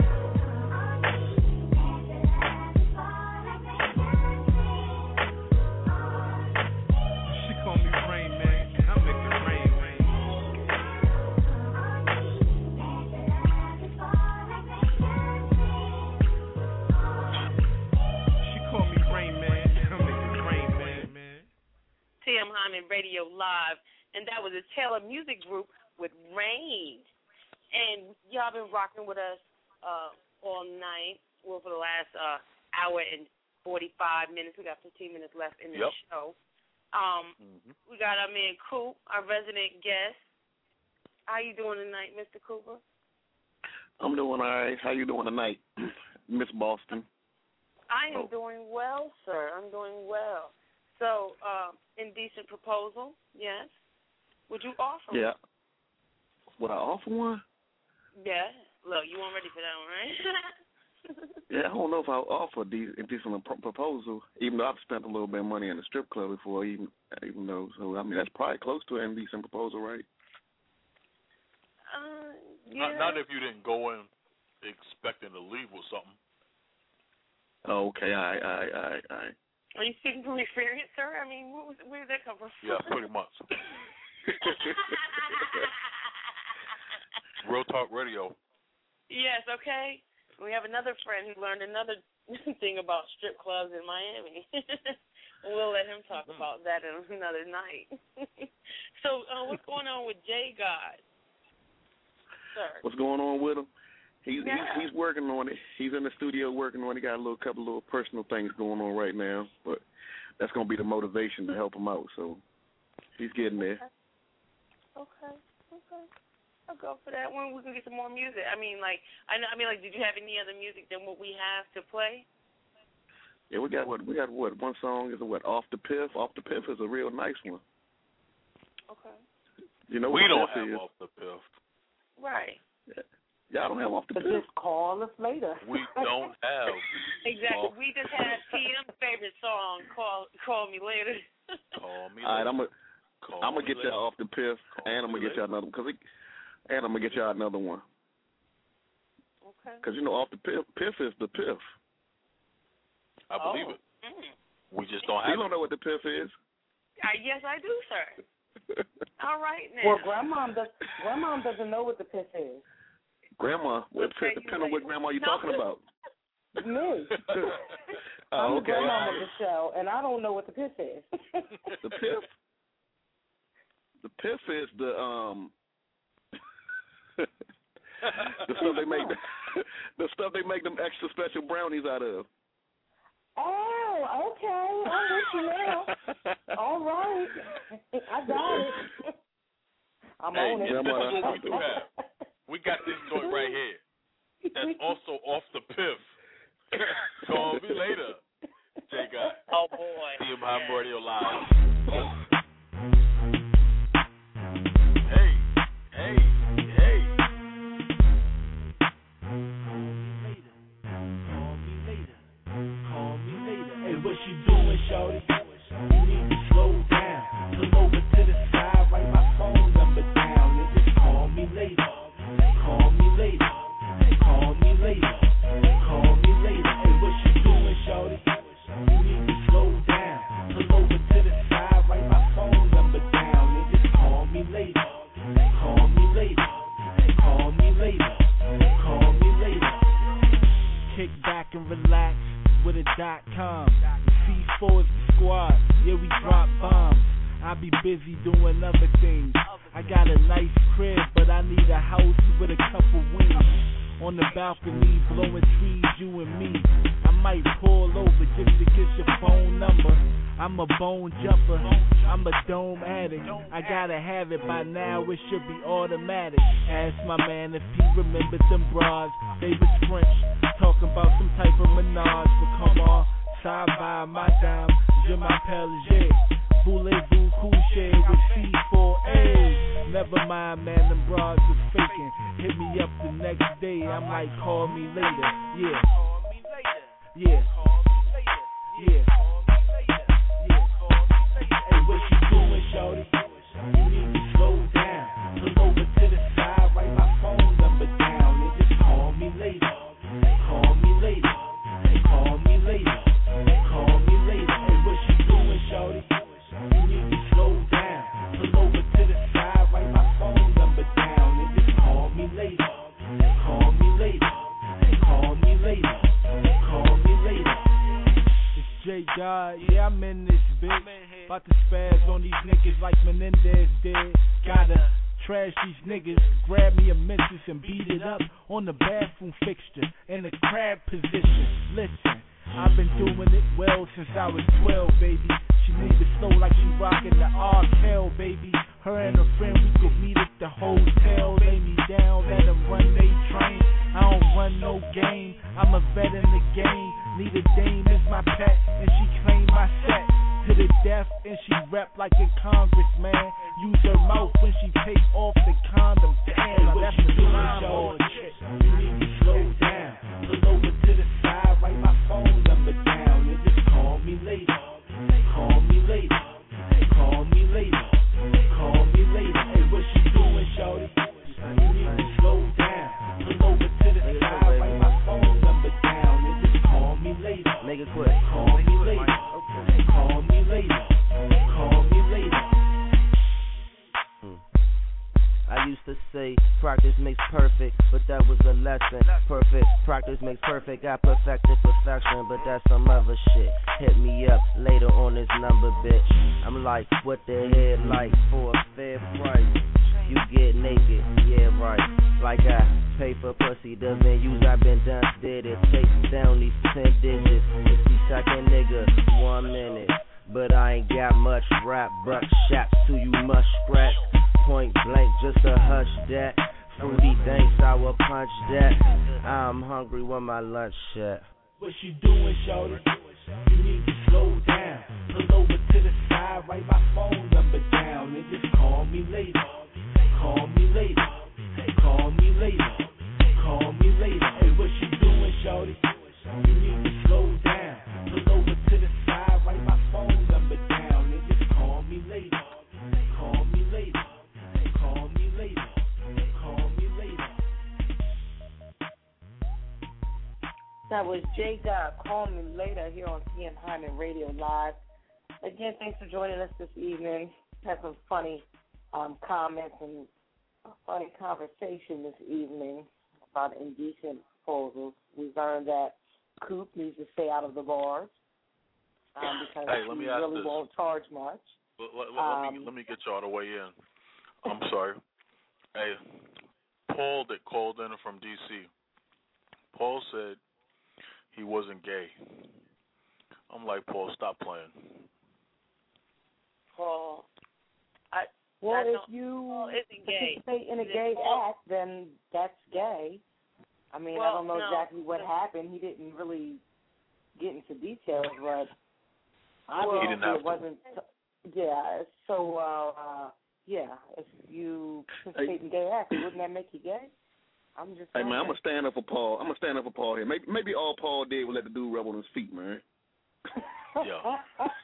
T M Hyman Radio Live, and that was a Taylor Music Group with Rain. And y'all been rocking with us uh, all night, well, for the last uh, hour and forty-five minutes. We got fifteen minutes left in the yep. show. Um, mm-hmm. We got our man Coop, our resident guest. How you doing tonight, Mister Cooper? I'm doing all right. How you doing tonight, Miss Boston? I am oh. doing well, sir. I'm doing well. So, uh, indecent proposal, yes. Would you offer one? Yeah. Would I offer one? Yeah. Look, you weren't ready for that one, right? Yeah, I don't know if I'll offer a de- decent pro- proposal, even though I've spent a little bit of money in the strip club before, even even though, so, I mean, that's probably close to an indecent proposal, right? Uh, yeah. Not, not if you didn't go in expecting to leave with something. Oh, okay, I, I, I, I. Are you speaking from experience, sir? I mean, where, was, where did that come from? Yeah, pretty much. Real Talk Radio. Yes, okay. We have another friend who learned another thing about strip clubs in Miami. We'll let him talk mm-hmm. about that in another night. So, uh, what's going on with J God, sir? What's going on with him? He's, yeah. he's he's working on it. He's in the studio working on it. He got a little couple little personal things going on right now, but that's gonna be the motivation to help him out. So he's getting there. Okay, okay. I'll go for that one. We can get some more music. I mean, like I know. I mean, like, did you have any other music than what we have to play? Yeah, we got what we got. What one song is a what? Off the Piff. Off the Piff is a real nice one. Okay. You know we what don't have is? Off the Piff. Right. Yeah. Y'all don't have Off the Piff. Piff. Just call us later. We don't have. Exactly. Off. We just had T M's favorite song, "Call Call Me Later." Call me. All right, later. I'm gonna I'm gonna get later. y'all Off the Piff, Call and I'm gonna get y'all another one, cause it, and I'm gonna get y'all another one. Okay. Cause you know Off the Piff, Piff is the Piff. I believe oh. it. Mm. We just don't have. You don't know what the Piff is? I, yes, I do, sir. All right now. Well, grandma does. Grandma doesn't know what the Piff is. Grandma, We'll it depends on what grandma you're no. talking about. Me. Oh, I'm the okay. grandma of the show, and I don't know what the Piff is. The Piff. The Piff is the um. the stuff they make. The stuff they make them extra special brownies out of. Oh, okay. I'm with you now. All right. I got it. I'm hey, on it. Grandma, we do have. We got this joint right here. That's also Off the Piff. Call me later. J God. Oh boy. T M Hyman Radio Live. Hey, hey, hey. Call me later. Call me later. Hey, what you doing, shorty? You need to slow down. Pull over to the side, write my phone number down, and just call me later. Call me later. Call me later. Call me later. Hey, what you doing, shorty? You need to slow down. Pull over to the side, write my phone number down, and just call me later. Call me later. Call me later. Call me later. Kick back and relax with a dot com. C four is the squad. Yeah, we drop bombs. I be busy doing other things. I got a nice crib, but I need a house with a couple wings. On the balcony, blowing trees I'm a bone jumper, I'm a dome addict. I gotta have it by now, it should be automatic. Ask my man if he remembered them bras. They was French, talking about some type of menage. But come on, side by my dime, je m'appelle J. Voulez-vous coucher with C four A? Never mind, man, them bras was faking. Hit me up the next day, I'm like, call me later. Yeah. Yeah. Yeah. Hey, what you doing, shorty? You need to slow down. Pull over to the side, write my phone number down, and just call me later. Call me later. Call me later. Call me later. Hey, what you doing, shorty? You need to slow down. Pull over to the side, write my phone number down, and just call me later. Call me later. Call me later. Call me later. It's J God, yeah, I'm in this bitch. About to spaz on these niggas like Menendez did. Gotta trash these niggas, grab me a mentis and beat it up on the bathroom fixture in the crab position. Listen, I've been doing it well since I was twelve, baby. She move it slow like she rockin' the R-Kel, baby. Her and her friend, we could meet at the hotel. Lay me down, let them run they train. I don't run no game, I'm a vet in the game. Need a dame is my pet, and she claim my set to the death, and she rep like a congressman. Use her mouth when she take off the condom. Damn, now that's the line on trick. You need to slow down. Pull over to the side, write my phone number down, and just call me later. Call me later. Call me later. Call me later. Hey, what you doing, shorty? You need to slow down. Pull over to the side, write my phone number down, and just call me later. Make it quick. Call me later. Call me later. Call me later. Hmm. I used to say practice makes perfect, but that was a lesson. Perfect practice makes perfect. I perfected perfection, but that's some other shit. Hit me up later on this number, bitch. I'm like, what the head like for a fair price? You get naked, yeah right. Like I pay for pussy, the venues I've been done did it. Take down these ten digits. fifty second nigga, one minute. But I ain't got much rap, buck shots to you muskrat. Point blank, just a hush that. Fruity dank, sour punch that. I'm hungry when my lunch at. What you doing, shorty? You need to slow down. Pull over to the side, write my phone number down, and just call me later. Call me later. Call me later. Call me later. Hey, what you doing, shorty? You need to slow down. Pull over to the side, write my phone number down, and just call me later. Call me later. Call me later. Call me later. That was J Dot, Call Me Later, here on T M Hyman Radio Live. Again, thanks for joining us this evening. Had some funny um, comments and a funny conversation this evening about indecent proposals. We learned that Coop needs to stay out of the bars um, because hey, let he me ask really this. won't charge much. Let, let, let, um, me, let me get y'all to weigh in. I'm sorry. Hey, Paul that called in from D C, Paul said he wasn't gay. I'm like, Paul, stop playing. Paul, I Well, I if don't- you Paul isn't gay. participate in a Is gay Paul- act, then that's gay. I mean, I Well, don't know no. exactly what happened. He didn't really get into details, but He obviously didn't have it wasn't. Yeah. So, uh, uh, yeah, if you participate in gay acts, wouldn't that make you gay? I'm just. Hey man, I'm wondering. gonna stand up for Paul. I'm gonna stand up for Paul here. Maybe, maybe all Paul did was let the dude rub on his feet, man. Yeah.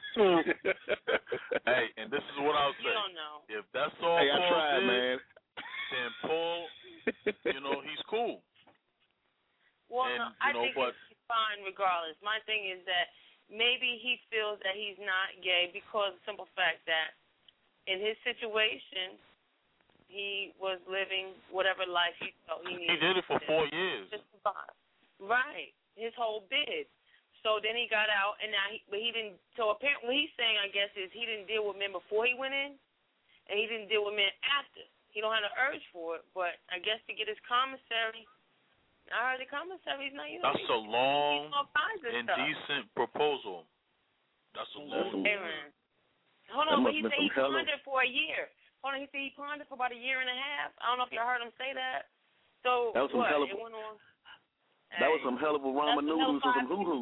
Hey, and this is what I'll say. You don't know. If that's all Hey, I Paul tried, did, man. then Paul, you know, he's cool. Well, And, no, you I know, think but- it's fine regardless. My thing is that maybe he feels that he's not gay because of the simple fact that in his situation, he was living whatever life he felt he He needed. did it for to four years. just survive. Right. His whole bid. So then he got out, and now he, but he didn't. So apparently, what he's saying, I guess, is he didn't deal with men before he went in, and he didn't deal with men after. He don't have the urge for it, but I guess to get his commissary, I heard the commissary's not, you know, That's a long, all kinds of stuff. indecent proposal. That's a long time. Hold on, but he said he pondered for a year. Hold on, he said he pondered for about a year and a half. I don't know if you heard him say that. So that was some what? hell of, it went on. That was some hell of a ramen noodles and some hoo-hoo.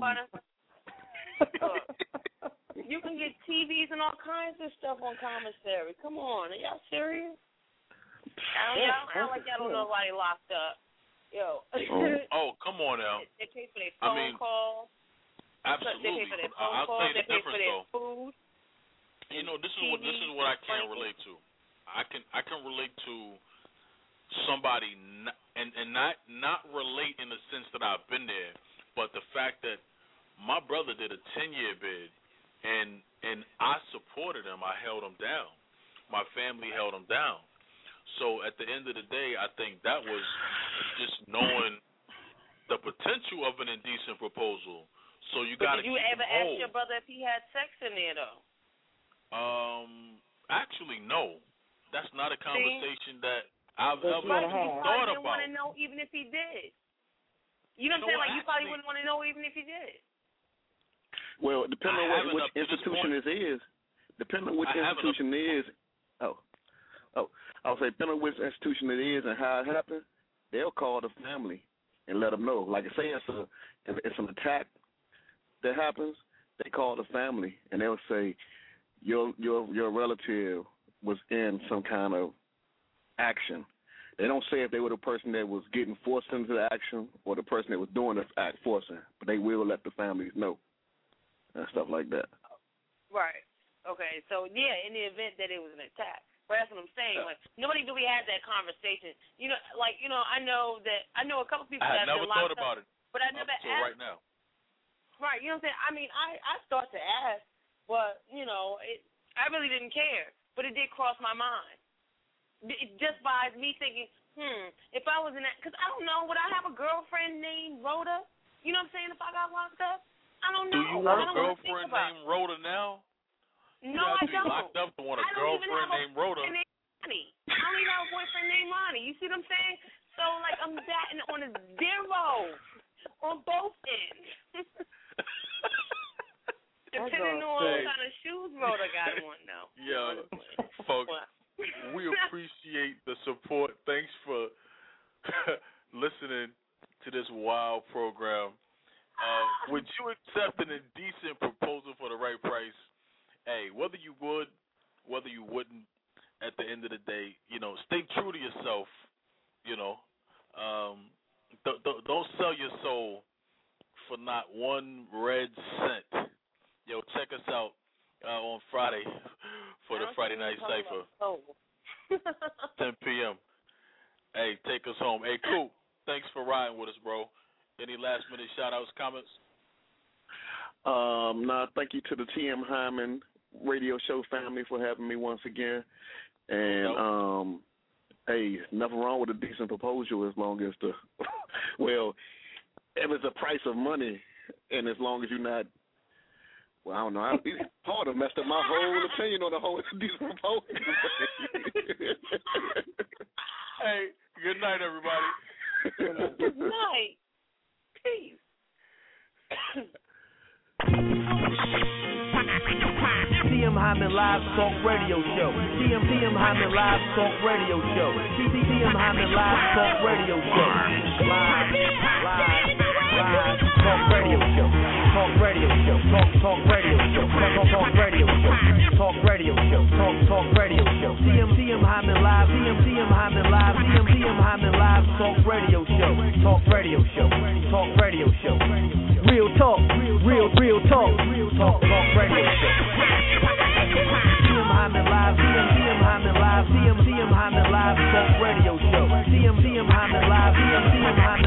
You can get T Vs and all kinds of stuff on commissary. Come on, are y'all serious? I don't, y'all act like y'all don't know nobody locked up. Yo. Oh, oh come on now. They, they pay for their phone I mean, calls. Absolutely. They pay for their phone I'll calls. tell you the they pay difference for their though. food. You know, this is what this is what I can't relate to. I can I can relate to somebody not, and and not not relate in the sense that I've been there, but the fact that my brother did a ten year bid, and and I supported him. I held him down. My family held him down. So at the end of the day, I think that was just knowing the potential of an indecent proposal. So you got to. Did you ever ask your brother if he had sex in there though? Um, actually, no. That's not a conversation See? that I've ever right, even thought about. You about. want to know even if he did. You know what I'm no, saying? Like actually, you probably wouldn't want to know even if he did. Well, depending on what, which institution this is, depending on which I institution it is. Oh, oh, I'll say depending on which institution it is and how it happened, they'll call the family and let them know. Like say it's a if it's an attack that happens, they call the family and they'll say your your your relative was in some kind of action. They don't say if they were the person that was getting forced into the action or the person that was doing the act forcing, but they will let the families know and stuff like that. Right. Okay. So yeah, in the event that it was an attack. But that's what I'm saying. Yeah. Like nobody really had that conversation. You know, like you know, I know that I know a couple people I that had never been thought locked about up, it. but I never up to asked. right now. Right. You know what I'm saying? I mean, I I start to ask, but you know, it I really didn't care, but it did cross my mind. It just by me thinking, hmm, if I was in that, because I don't know, would I have a girlfriend named Rhoda? You know what I'm saying? If I got locked up, I don't know. Do you want I a girlfriend named Rhoda now? No, you I to be don't. locked up to want a I don't even girlfriend have a named Rhoda. boyfriend named Lonnie. I don't even have a boyfriend named Lonnie. You see what I'm saying? So like I'm batting on a zero on both ends. Depending on what kind of shoes Rhoda got on now. Yo, folks, we appreciate the support. Thanks for listening to this wild program. Uh, would you accept an indecent proposal for the right price? Hey, whether you would, whether you wouldn't, at the end of the day, you know, stay true to yourself. You know, um, th- th- don't sell your soul for not one red cent. Yo, check us out uh, on Friday for the Friday Night Cypher, ten p.m. Hey, take us home. Hey, cool. Thanks for riding with us, bro. Any last minute shout outs, comments? Um, nah, thank you to the T M Hyman radio show family for having me once again. And um, hey, nothing wrong with a decent proposal as long as the well, if it's a price of money, and as long as you're not. Well, I don't know. I, Paul done messed up my whole opinion on the whole decent proposal. Hey, good night, everybody. Good night. Peace. T M Hyman Live Talk Radio Show. T M T M Hyman Live Talk Radio Show. T M Hyman Live Talk Radio Show. Live, live, live Talk Radio Show. Talk Radio Show. Talk Talk Radio Show. Talk Talk Radio Show. Talk Radio Show. Talk Talk Radio Show. T M T M Hyman Live. T M T M Hyman Live. T M T M Hyman Live Talk Radio Show. Talk Radio Show. Talk Radio Show. Real talk. Real real talk. Talk Talk Radio Show. T M Hyman Live. T M T M Hyman Live. T M T M Hyman Live Talk Radio Show. T M T M Hyman Live. T M T M Hyman